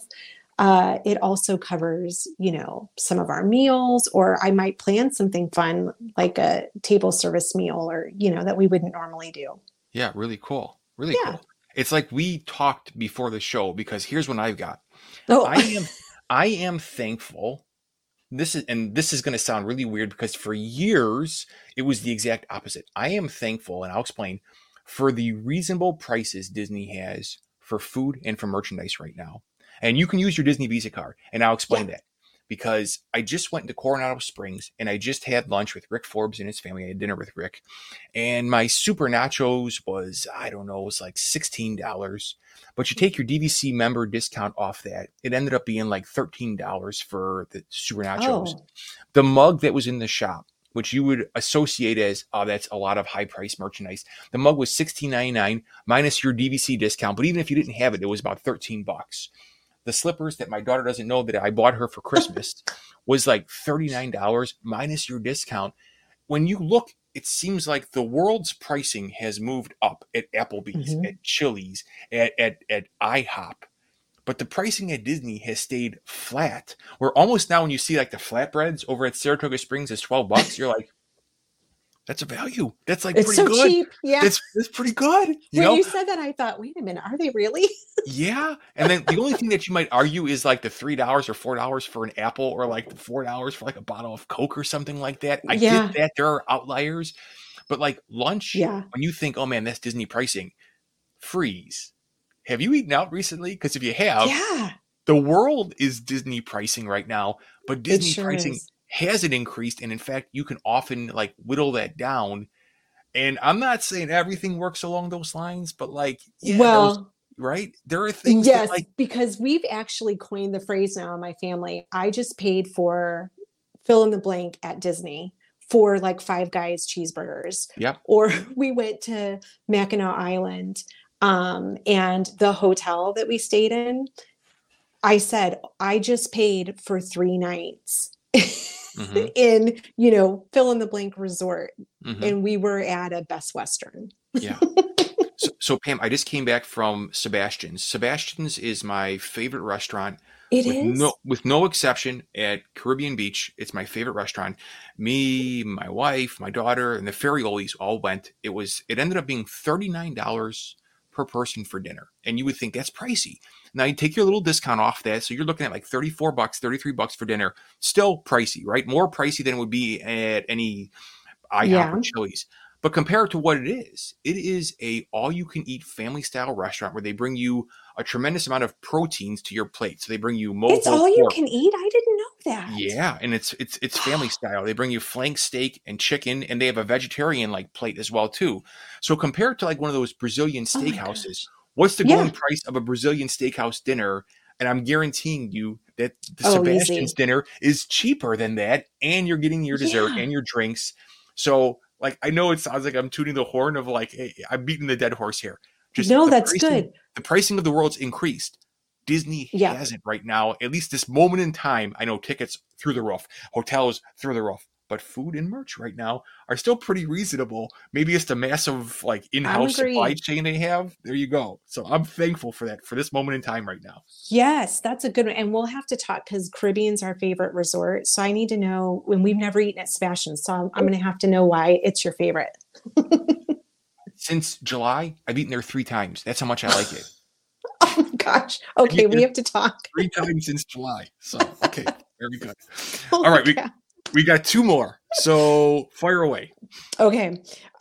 S3: it also covers, some of our meals, or I might plan something fun like a table service meal or, that we wouldn't normally do.
S2: Yeah, really cool. Really cool. It's like we talked before the show, because here's what I've got.
S3: Oh,
S2: I am thankful. This is going to sound really weird, because for years it was the exact opposite. I am thankful, and I'll explain, for the reasonable prices Disney has for food and for merchandise right now. And you can use your Disney Visa card, and I'll explain that, because I just went to Coronado Springs and I just had lunch with Rick Forbes and his family. I had dinner with Rick, and my super nachos was, I don't know, it was like $16. But you take your DVC member discount off that, it ended up being like $13 for the super nachos.
S3: Oh.
S2: The mug that was in the shop, which you would associate as, oh, that's a lot of high price merchandise, the mug was $16.99 minus your DVC discount. But even if you didn't have it, it was about $13. The slippers that my daughter doesn't know that I bought her for Christmas was like $39 minus your discount. When you look, it seems like the world's pricing has moved up at Applebee's, at Chili's, at IHOP. But the pricing at Disney has stayed flat. Where almost now when you see like the flatbreads over at Saratoga Springs is $12, you're like, that's a value. That's like
S3: it's
S2: pretty
S3: so
S2: good.
S3: Cheap. Yeah.
S2: It's pretty good.
S3: When you said that, I thought, wait a minute, are they really?
S2: Yeah. And then the only thing that you might argue is like the $3 or $4 for an apple, or like the $4 for like a bottle of Coke or something like that. I get that there are outliers, but like lunch, when you think, oh man, that's Disney pricing, freeze. Have you eaten out recently? Because if you have, the world is Disney pricing right now, but Disney pricing hasn't increased. And in fact, you can often like whittle that down. And I'm not saying everything works along those lines, but like, right? There are things that, like,
S3: because we've actually coined the phrase now in my family. I just paid for fill in the blank at Disney for like Five Guys cheeseburgers.
S2: Yep.
S3: Or we went to Mackinac Island, and the hotel that we stayed in, I said, I just paid for 3 nights in, fill in the blank resort. And we were at a Best Western.
S2: Yeah. So Pam, I just came back from Sebastian's. Sebastian's is my favorite restaurant. With no exception at Caribbean Beach. It's my favorite restaurant. Me, my wife, my daughter, and the Ferriolis all went. It ended up being $39 per person for dinner. And you would think that's pricey. Now you take your little discount off that. So you're looking at like $34, $33 for dinner. Still pricey, right? More pricey than it would be at any IHOP or Chili's. But compared to what it is a all-you-can-eat family-style restaurant where they bring you a tremendous amount of proteins to your plate. So they bring you
S3: It's all you can eat? I didn't know that.
S2: Yeah, and it's family style. They bring you flank steak and chicken, and they have a vegetarian like plate as well too. So compared to like one of those Brazilian steakhouses, what's the going price of a Brazilian steakhouse dinner? And I'm guaranteeing you that the Sebastian's dinner is cheaper than that, and you're getting your dessert and your drinks. So, like, I know it sounds like I'm tooting the horn of like, hey, I'm beating the dead horse here.
S3: That's good.
S2: The pricing of the world's increased. Disney hasn't right now, at least this moment in time. I know tickets through the roof, hotels through the roof, but food and merch right now are still pretty reasonable. Maybe it's the massive like in-house supply chain they have. There you go. So I'm thankful for that, for this moment in time right now.
S3: Yes, that's a good one. And we'll have to talk, because Caribbean's our favorite resort. So I need to know, when we've never eaten at Sebastian's. So I'm going to have to know why it's your favorite.
S2: Since July, I've eaten there 3 times. That's how much I like it.
S3: Oh my gosh. Okay, we have to talk.
S2: 3 times since July. So, okay, very good. All right, we got 2 more. So fire away.
S3: Okay.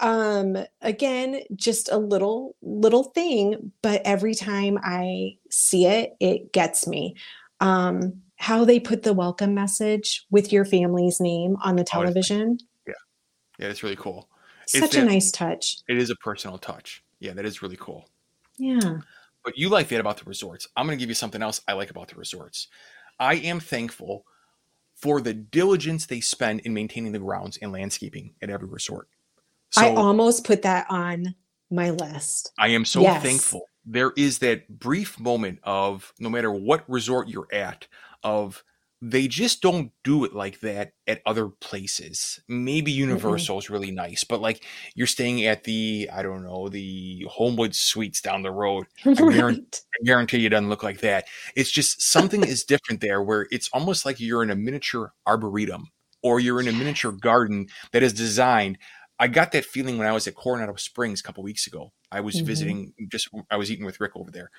S3: Again, just a little thing, but every time I see it, it gets me. How they put the welcome message with your family's name on the television.
S2: Yeah, it's really cool.
S3: Such a nice touch.
S2: It is a personal touch. Yeah, that is really cool.
S3: Yeah.
S2: But you like that about the resorts. I'm going to give you something else I like about the resorts. I am thankful for the diligence they spend in maintaining the grounds and landscaping at every resort. So,
S3: I almost put that on my list.
S2: I am so thankful. There is that brief moment of, no matter what resort you're at, of they just don't do it like that at other places. Maybe Universal is really nice, but like you're staying at the, I don't know, the Homewood Suites down the road. I guarantee you it doesn't look like that. It's just something is different there where it's almost like you're in a miniature arboretum or you're in a miniature garden that is designed. I got that feeling when I was at Coronado Springs a couple weeks ago. I was visiting, I was eating with Rick over there.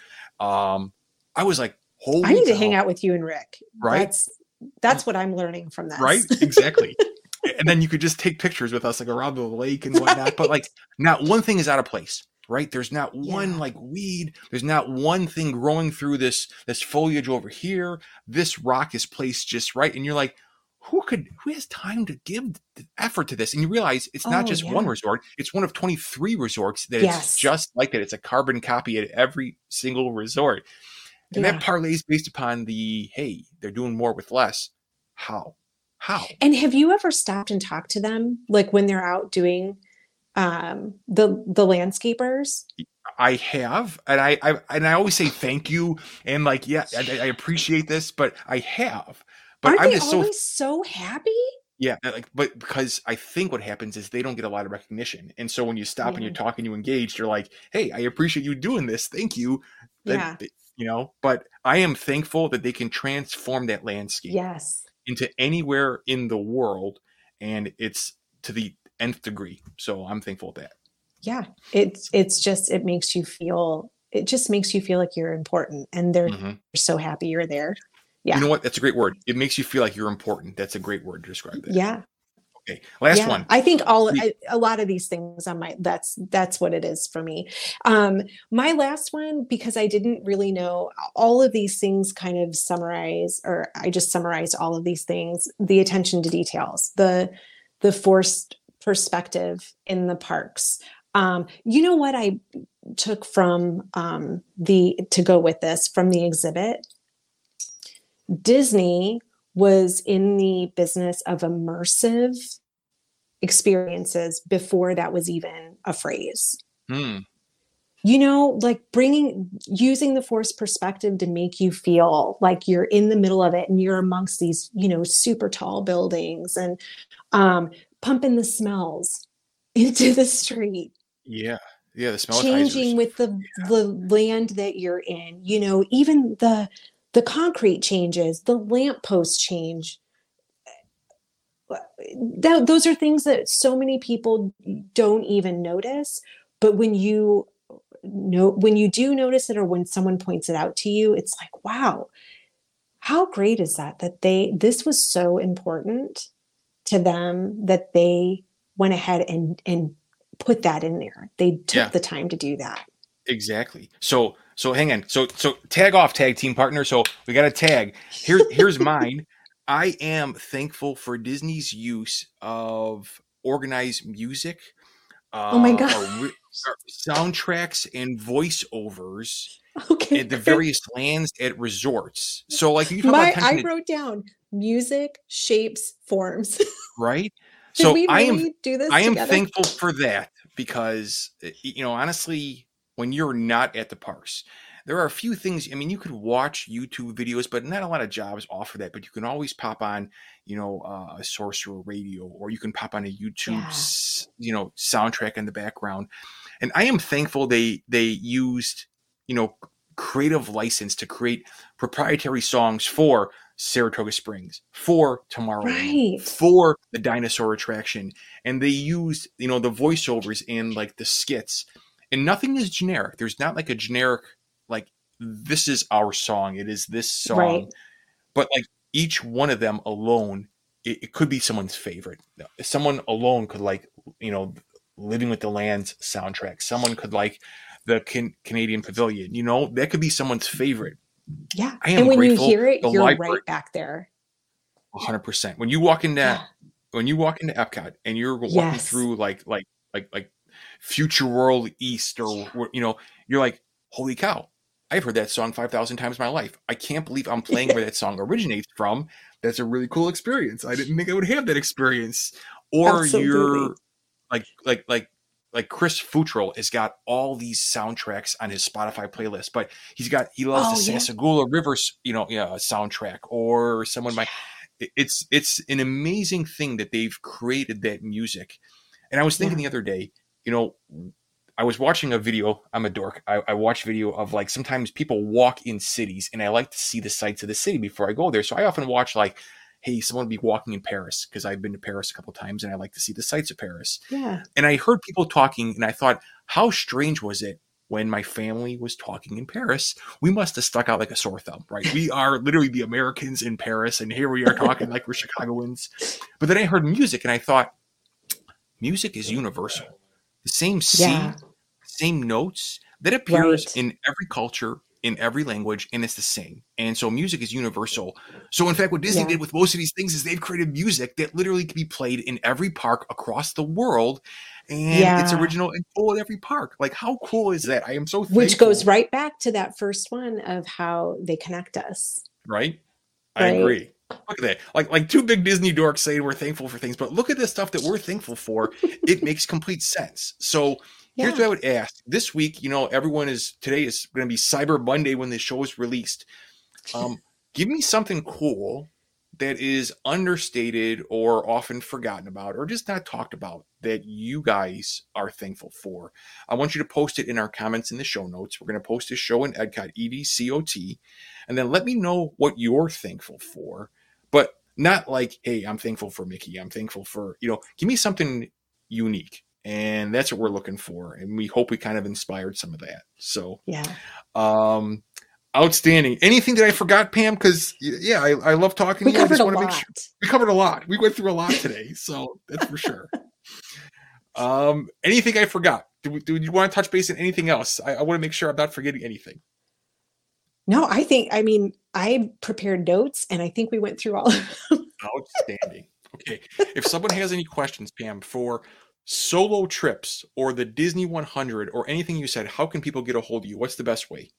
S2: I was like, holy
S3: I need to
S2: cow.
S3: hang out with you and Rick.
S2: Right?
S3: That's what I'm learning from this.
S2: Right? Exactly. And then you could just take pictures with us like around the lake and whatnot. But like not one thing is out of place, right? There's not one like weed. There's not one thing growing through this foliage over here. This rock is placed just right. And you're like, who has time to give the effort to this? And you realize it's not just one resort. It's one of 23 resorts that it's just like that. It's a carbon copy at every single resort. And that parlays based upon hey, they're doing more with less. How?
S3: And have you ever stopped and talked to them, like when they're out doing the landscapers?
S2: I have, and I always say thank you, and like I appreciate this, but I have. But
S3: Aren't
S2: I'm
S3: they
S2: just
S3: always so happy?
S2: Yeah, but because I think what happens is they don't get a lot of recognition, and so when you stop and you're talking, you engage, you're like, hey, I appreciate you doing this. Thank you. But I am thankful that they can transform that landscape into anywhere in the world, and it's to the nth degree. So I'm thankful for that. Yeah,
S3: it makes you feel like you're important, and they're so happy you're there. Yeah.
S2: You know what? That's a great word. It makes you feel like you're important. That's a great word to describe that.
S3: Yeah.
S2: Okay. Last one.
S3: I think a lot of these things that's what it is for me. My last one, because I didn't really know all of these things kind of summarize, or I just summarized all of these things, the attention to details, the forced perspective in the parks. You know what I took from to go with this from the exhibit? Disney was in the business of immersive experiences before that was even a phrase. You know, like using the forced perspective to make you feel like you're in the middle of it and you're amongst these, super tall buildings, and pumping the smells into the street.
S2: Yeah. Yeah. The smell
S3: changing with the land that you're in, even the concrete changes, the lamppost change. Those are things that so many people don't even notice. But when you do notice it, or when someone points it out to you, it's like, wow, how great is that this was so important to them that they went ahead and put that in there. They took the time to do that.
S2: Exactly. So hang on. So tag off, tag team partner. So we got a tag. Here's mine. I am thankful for Disney's use of organized music.
S3: Oh my God.
S2: Soundtracks and voiceovers at the various lands at resorts. So like you talk about
S3: I wrote down music, shapes, forms.
S2: Right?
S3: Did we really do this
S2: I am
S3: together?
S2: thankful for that because, honestly, when you're not at the parks, there are a few things. I mean, you could watch YouTube videos, but not a lot of jobs offer that. But you can always pop on, a Sorcerer Radio, or you can pop on a YouTube, soundtrack in the background. And I am thankful they used, creative license to create proprietary songs for Saratoga Springs, for Tomorrowland, for the dinosaur attraction. And they used, the voiceovers in like the skits. And nothing is generic. There's not like a generic, like, this is our song. It is this song. Right. But like each one of them alone, it could be someone's favorite. Someone alone could like, Living with the Land's soundtrack. Someone could like the Canadian Pavilion. That could be someone's favorite.
S3: Yeah. And when you hear it, you're right back there.
S2: 100%. When you walk into Epcot and you're walking through like Future World East, or you're like, holy cow, I've heard that song 5,000 times in my life. I can't believe I'm playing where that song originates from. That's a really cool experience. I didn't think I would have that experience. Or Absolutely. You're like like Chris Futrell has got all these soundtracks on his Spotify playlist, but he loves the Sassagoula Rivers, soundtrack, or it's an amazing thing that they've created that music. And I was thinking the other day, I was watching a video. I'm a dork. I watch video of like sometimes people walk in cities, and I like to see the sights of the city before I go there. So I often watch like, hey, someone will be walking in Paris, because I've been to Paris a couple of times and I like to see the sights of Paris.
S3: Yeah.
S2: And I heard people talking, and I thought, how strange was it when my family was talking in Paris? We must have stuck out like a sore thumb, right? We are literally the Americans in Paris, and here we are talking like we're Chicagoans. But then I heard music, and I thought, music is universal. The same C, same notes that appears in every culture, in every language, and it's the same. And so music is universal. So in fact, what Disney did with most of these things is they've created music that literally can be played in every park across the world. And it's original and full at every park. Like, how cool is that? I am so thankful.
S3: Which goes right back to that first one of how they connect us.
S2: Right? I agree. Look at that. Like two big Disney dorks saying we're thankful for things, but look at the stuff that we're thankful for. It makes complete sense. So here's what I would ask. This week, today is going to be Cyber Monday when the show is released. Give me something cool that is understated or often forgotten about, or just not talked about, that you guys are thankful for. I want you to post it in our comments in the show notes. We're going to post this show in EDCOT, EDCOT, and then let me know what you're thankful for, but not like, hey, I'm thankful for Mickey. I'm thankful for, give me something unique. And that's what we're looking for. And we hope we kind of inspired some of that. So, outstanding. Anything that I forgot, Pam? Because, I love talking to you. I just want to make sure. We covered a lot. We went through a lot today. So that's for sure. Anything I forgot? Do you want to touch base on anything else? I want to make sure I'm not forgetting anything.
S3: No, I prepared notes, and I think we went through all of them.
S2: Outstanding. Okay. If someone has any questions, Pam, for solo trips or the Disney 100 or anything you said, how can people get a hold of you? What's the best way?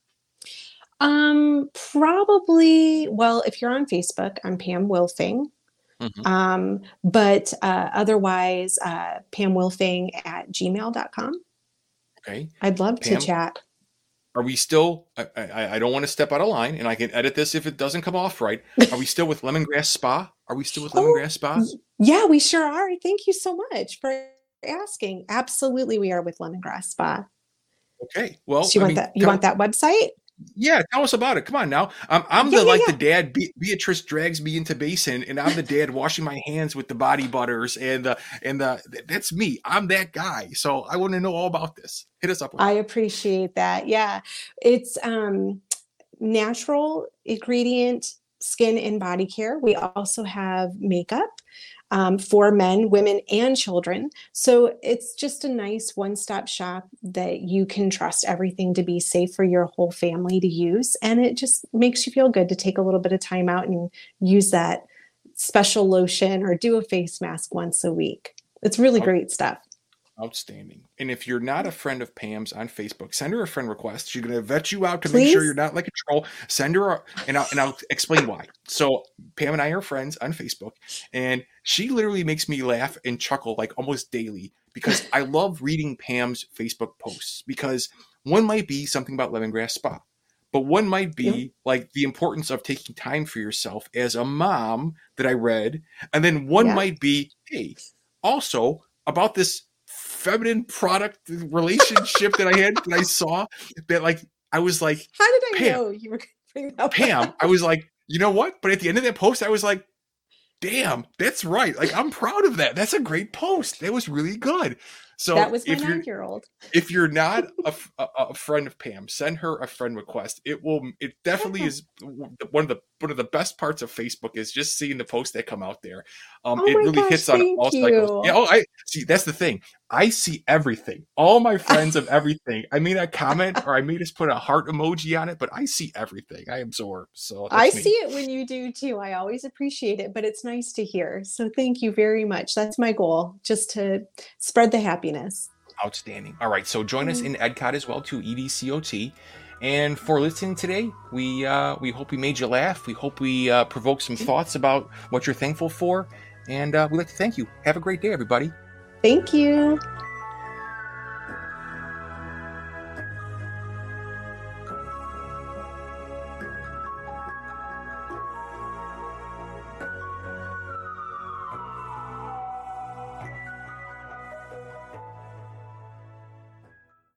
S3: Probably, well, if you're on Facebook, I'm Pam Wilfing. But otherwise, pamwilfing@gmail.com.
S2: Okay.
S3: I'd love to chat.
S2: Are we still, I don't want to step out of line, and I can edit this if it doesn't come off right. Are we still with Lemongrass Spa? Lemongrass Spa?
S3: Yeah, we sure are. Thank you so much for asking. Absolutely, we are with Lemongrass Spa.
S2: Okay. Well,
S3: so you want that website?
S2: Yeah, tell us about it. Come on now. I'm the dad. Beatrice drags me into basin, and I'm the dad washing my hands with the body butters and that's me. I'm that guy. So I want to know all about this. Hit us up with
S3: I appreciate that. Yeah, it's natural ingredient skin and body care. We also have makeup for men, women, and children. So it's just a nice one-stop shop that you can trust everything to be safe for your whole family to use. And it just makes you feel good to take a little bit of time out and use that special lotion or do a face mask once a week. It's really great stuff.
S2: Outstanding. And if you're not a friend of Pam's on Facebook, send her a friend request. She's going to vet you out to make sure you're not like a troll. Send her and I'll explain why. So Pam and I are friends on Facebook, and she literally makes me laugh and chuckle like almost daily, because I love reading Pam's Facebook posts, because one might be something about Lemongrass Spa, but one might be like the importance of taking time for yourself as a mom that I read. And then one might be, hey, also about this feminine product relationship that I had, that I saw, that like, I was like,
S3: how did I know you were going to bring that up?
S2: Pam, I was like, you know what? But at the end of that post, I was like, damn, that's right. Like, I'm proud of that. That's a great post. That was really good. So
S3: that was my 9-year-old.
S2: If you're not a friend of Pam, send her a friend request. It definitely is one of the best parts of Facebook, is just seeing the posts that come out there. It really hits on all cycles. Yeah, I see. That's the thing. I see everything. All my friends of everything. I may not comment, or I may just put a heart emoji on it, but I see everything. I absorb. So
S3: I see it when you do too. I always appreciate it, but it's nice to hear. So thank you very much. That's my goal, just to spread the happiness.
S2: Outstanding. All right. So join us in EDCOT as well, too, EDCOT. And for listening today, we hope we made you laugh. We hope we provoked some thoughts about what you're thankful for. And we'd like to thank you. Have a great day, everybody.
S3: Thank you.